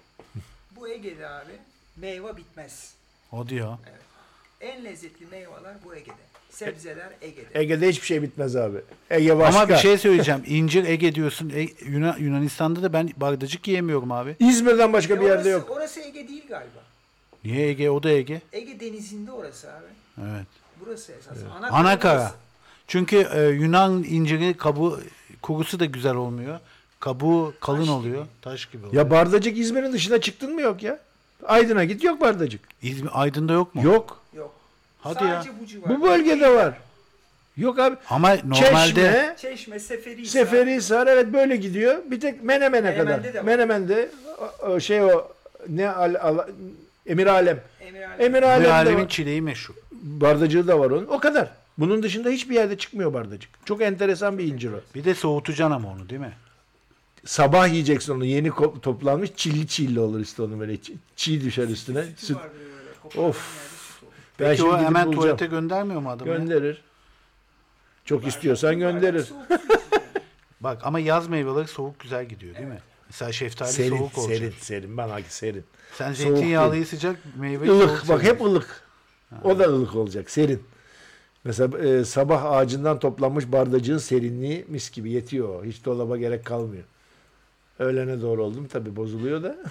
Bu Ege'de abi meyve bitmez. Hadi ya. En lezzetli meyveler bu Ege'de. Sebzeler Ege'de. Ege'de hiçbir şey bitmez abi. Ege başka. Ama bir şey söyleyeceğim. İncir Ege diyorsun. E, Yunan, Yunanistan'da da ben bardacık yiyemiyorum abi. İzmir'den başka bir E yerde orası, yok. Orası Ege değil galiba. Niye Ege? O da Ege. Ege denizinde orası abi. Evet. Burası esas. Ana Anakara. burası. Çünkü e, Yunan inciri kabuğu kurusu da güzel olmuyor. Kabuğu kalın Taş gibi. oluyor. Taş gibi oluyor. Ya bardacık İzmir'in dışına çıktın mı yok ya? Aydın'a git yok bardacık. İzmir, Aydın'da yok mu? Yok. Yok. Hadi Sadece ya. bu civarda. Bu bölgede var. Yok abi. Ama normalde Çeşme, Çeşme, Seferihisar. Seferihisar evet böyle gidiyor. Bir tek Menemen'e Menemen'de kadar. de var. Menemen'de o- o şey o ne al, al- Emir Alem. Emir Ali. Emir bu Alem'de alemin var. çileği meşhur. Bardacığı da var onun. O kadar. Bunun dışında hiçbir yerde çıkmıyor bardacık. Çok enteresan bir incir o. Bir de soğutacaksın ama onu değil mi? Sabah yiyeceksin onu. Yeni ko- toplanmış çilli çilli olur işte onu böyle. Çiğ, çiğ düşer üstüne. Sütü Süt. var böyle. Koparan Of. yerde süt olur. Ben Peki şimdi o gidip hemen bulacağım. tuvalete göndermiyor mu adamı? ya? Gönderir. Çok istiyorsan gönderir. Soğuk su içiyor. Bak ama yaz meyveleri soğuk güzel gidiyor değil mi? Mesela şeftali Serin, soğuk olacak. serin, serin. Bana serin. Sen Soğuk zeytinyağlıyı sıcak, meyveyi soğuk Ilık. Bak hep seviyorsun. ılık. O da ılık olacak. Serin. Mesela e, sabah ağacından toplanmış bardacığın serinliği mis gibi yetiyor o. Hiç dolaba gerek kalmıyor. Öğlene doğru oldum tabii bozuluyor da.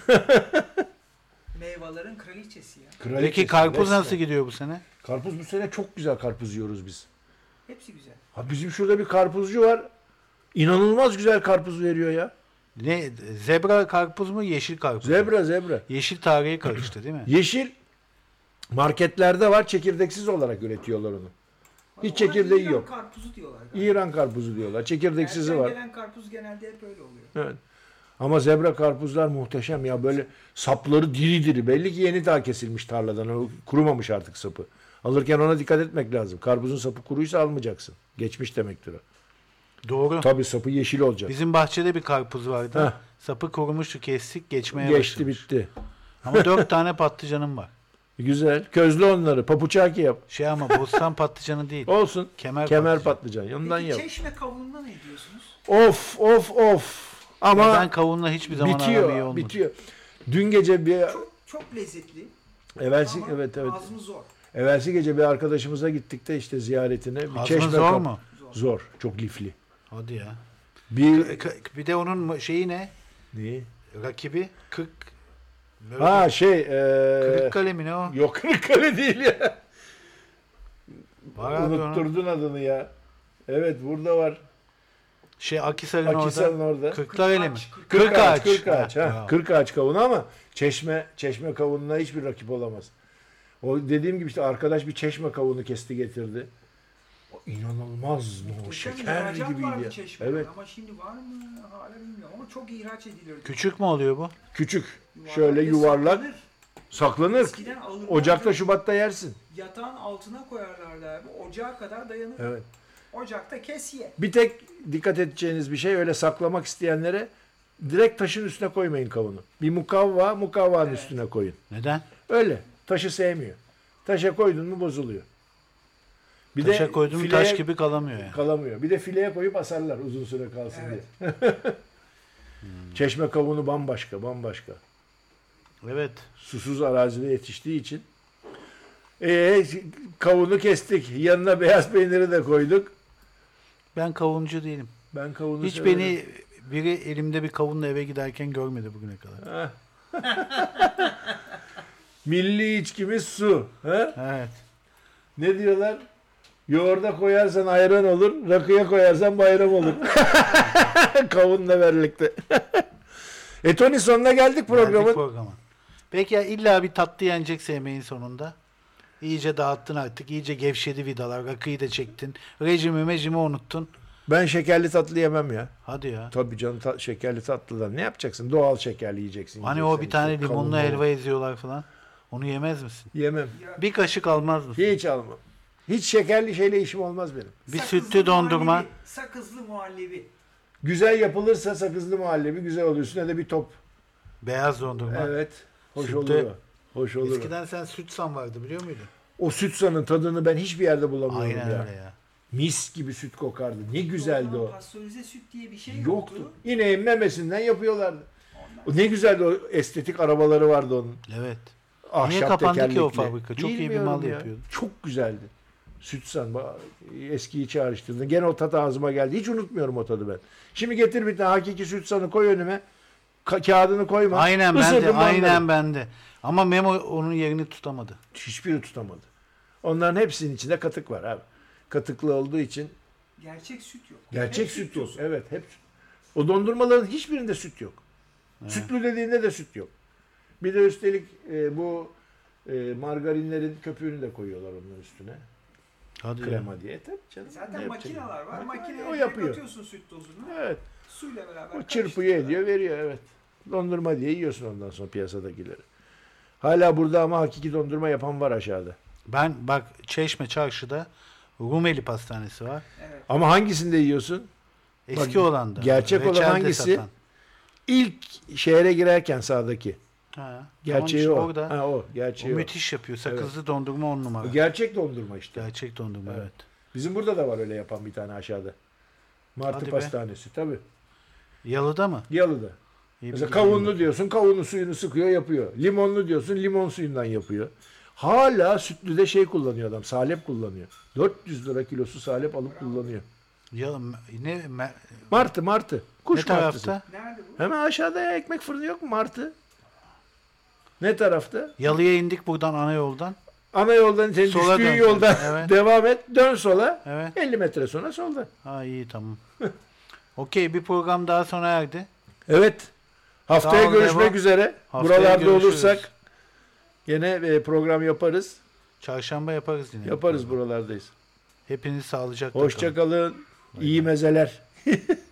Meyvelerin kraliçesi ya. Peki karpuz nasıl gidiyor bu sene? Karpuz bu sene çok güzel karpuz yiyoruz biz. Hepsi güzel. Ha bizim şurada bir karpuzcu var. İnanılmaz güzel karpuz veriyor ya. Ne zebra karpuz mu yeşil karpuz mu? Zebra zebra. Yeşil tarihi karıştı değil mi? Yeşil marketlerde var, çekirdeksiz olarak üretiyorlar onu. Hiç Ona çekirdeği İran yok. karpuzu diyorlar. galiba. İran karpuzu diyorlar. Çekirdeksizi Erken var. gelen karpuz genelde hep öyle oluyor. Evet. Ama zebra karpuzlar muhteşem ya, böyle sapları diri diri. Belli ki yeni daha kesilmiş tarladan. O kurumamış artık sapı. Alırken ona dikkat etmek lazım. Karpuzun sapı kuruysa almayacaksın. Geçmiş demektir o. Doğru. Tabii sapı yeşil olacak. Bizim bahçede bir karpuz vardı. Heh. Sapı kurumuştu, kestik, geçmeye Geçti başlamış. bitti. Ama dört tane patlıcanım var. Güzel. Közlü onları. Papuçaki yap. Şey ama bostan patlıcanı değil. Olsun. Kemer, Kemer patlıcanı. patlıcan. Ondan Peki yap. çeşme kavununa ne diyorsunuz? Of of of. Ama ben kavunla hiçbir zaman aram iyi bitiyor. olmadı. Bitiyor. Dün gece bir Çok çok lezzetli. evvelsi Ama evet evet. hazmı zor. Evvelsi gece bir arkadaşımıza gittik de işte ziyaretine. Bir Hazmı çeşme zor kap- mu? Zor. Çok lifli. Hadi ya. Bir K- Bir de onun şeyi ne? ne? Rakibi kırk. Böyle Ha şey e... Kırıkkale mi ne o? yok Kırıkkale değil ya. Var abi onun. Unutturdun adını ya. Evet burada var. Şey Akhisar'ın Akhisar'ın orada. orada. Kırklareli mi? Kırk- Kırk ağaç. Kırk Kırk ağaç. Ha, bravo. kırk ağaç kavunu ama çeşme çeşme kavununa hiçbir rakip olamaz. O dediğim gibi işte arkadaş bir çeşme kavunu kesti getirdi. İnanılmaz. O Muhteşem şeker ihracat gibiydi vardı ya. Çeşme'den Evet. ama şimdi var mı hala bilmiyorum ama çok ihraç ediliyordu. Küçük mü oluyor bu? Küçük. Yuvarlak Şöyle ve yuvarlak. saklanır. Saklanır. Eskiden alırlar Ocakta ve Şubat'ta yersin. yatağın altına koyarlardı abi. Ocağa kadar dayanır. Evet. Ocakta kes ye. Bir tek dikkat edeceğiniz bir şey, öyle saklamak isteyenlere direkt taşın üstüne koymayın kavunu. Bir mukavva, mukavvanın Evet. üstüne koyun. Neden? Öyle. Taşı sevmiyor. Taşa koydun mu bozuluyor. Bir Taşa koydun mu fileye taş gibi kalamıyor yani. kalamıyor. Bir de fileye koyup asarlar uzun süre kalsın Evet. diye. Çeşme kavunu bambaşka, bambaşka. Evet. Susuz arazide yetiştiği için. Ee, kavunu kestik. Yanına beyaz peyniri de koyduk. Ben kavuncu değilim. Ben kavunu Hiç severim. beni biri elimde bir kavunla eve giderken görmedi bugüne kadar. Heh. Milli içkimiz su. He? Evet. Ne diyorlar? Yoğurda koyarsan ayran olur, rakıya koyarsan bayram olur. Kavunla birlikte. E Tony, sonuna geldik programın. Geldik programa. Peki ya illa bir tatlı yenecek sevmeyin sonunda. İyice dağıttın artık. İyice gevşedi vidalar. Rakıyı da çektin. Rejimi mecimi unuttun. Ben şekerli tatlı yemem ya. Hadi ya. Tabii canım, ta- şekerli tatlıdan ne yapacaksın? Doğal şekerli yiyeceksin. Hani o yiyeceksin bir tane işte, limonlu kavun, helva eziyorlar falan. Onu yemez misin? Yemem. Bir kaşık almaz mısın? Hiç almam. Hiç şekerli şeyle işim olmaz benim. Bir Sakızlı sütlü dondurma. muhallebi, Sakızlı muhallebi. Güzel yapılırsa sakızlı muhallebi güzel oluyor. Üstüne de bir top. Beyaz dondurma. Evet. Hoş Sütlü. olur o. Hoş olur o. Eskiden sen sütsan vardı biliyor muydun? O sütsanın tadını ben hiçbir yerde bulamıyorum Aynen ya. öyle ya. Mis gibi süt kokardı. Ne güzeldi o. Pastörize süt diye bir şey Yoktu. yoktu. İneğin memesinden yapıyorlardı. Ondan O ne güzeldi, o estetik arabaları vardı onun. Evet. Ahşap kapandı ki o tekerlekli. fabrika? Çok iyi bir Bilmiyorum mal ya. yapıyordu. Çok güzeldi. Sütsan. ba- Eskiyi çağrıştırdın. Gene o tat ağzıma geldi. Hiç unutmuyorum o tadı ben. Şimdi getir bir tane hakiki sütsanı koy önüme. Ka- kağıdını koyma. Aynen bende. Isırdım Aynen banlarım. bende. Ama Memo onun yerini tutamadı. Hiçbiri tutamadı. Onların hepsinin içinde katık var abi. Katıklı olduğu için gerçek süt yok. gerçek Hep süt yok. tozu. Evet, hep süt. O dondurmaların hiçbirinde süt yok. Sütlü dediğinde de süt yok. Bir de üstelik e, bu e, margarinlerin köpüğünü de koyuyorlar onun üstüne. Hadi ya. Krema diye. Tabii canım. Ne Zaten yapacak? makineler var. Makine- Makineye o direkt yapıyor. atıyorsun süt tozunu. Evet. Suyla beraber O çırpıyor karıştırıyorlar. ediyor, veriyor, evet. Dondurma diye yiyorsun ondan sonra piyasadakileri. Hala burada ama hakiki dondurma yapan var aşağıda. Ben bak Çeşme Çarşı'da Rumeli Pastanesi var. Evet. Ama hangisinde yiyorsun? Eski Bak, olan da. gerçek olan Reçelde hangisi? satan. İlk şehre girerken sağdaki. Ha, Gerçeği tamam o. işte orada. Ha, o. O Gerçeği o. müthiş yapıyor. Sakızlı dondurma on numara. O gerçek dondurma işte. Gerçek dondurma Evet. evet. Bizim burada da var öyle yapan bir tane aşağıda. Martı Hadi be. pastanesi tabii. Yalıda mı? Yalı'da. İyi Mesela bir kavunlu bilmiyorum. diyorsun, kavunlu suyunu sıkıyor, yapıyor. Limonlu diyorsun, limon suyundan yapıyor. Hala sütlüde şey kullanıyor adam, salep kullanıyor. dört yüz lira kilosu salep alıp kullanıyor. Ya, ne, me- Martı, martı. Kuş ne martısı. tarafta? Nerede bu? Hemen aşağıda ya, ekmek fırını yok mu martı? Ne tarafta? Yalıya indik buradan ana yoldan. Ana yoldan, senin Sola düştüğün döneceğiz, yoldan evet. devam et, dön sola. Evet. elli metre sonra solda. Ha iyi tamam. Okey bir program daha sona erdi. Evet. Haftaya Sağ ol, görüşmek Memo. üzere. Haftaya Buralarda görüşürüz. olursak gene e, program yaparız. Çarşamba yaparız yine. Yaparız, buralardayız. Hepiniz sağlıcakla kalın. Hoşça kalın. İyi mezeler.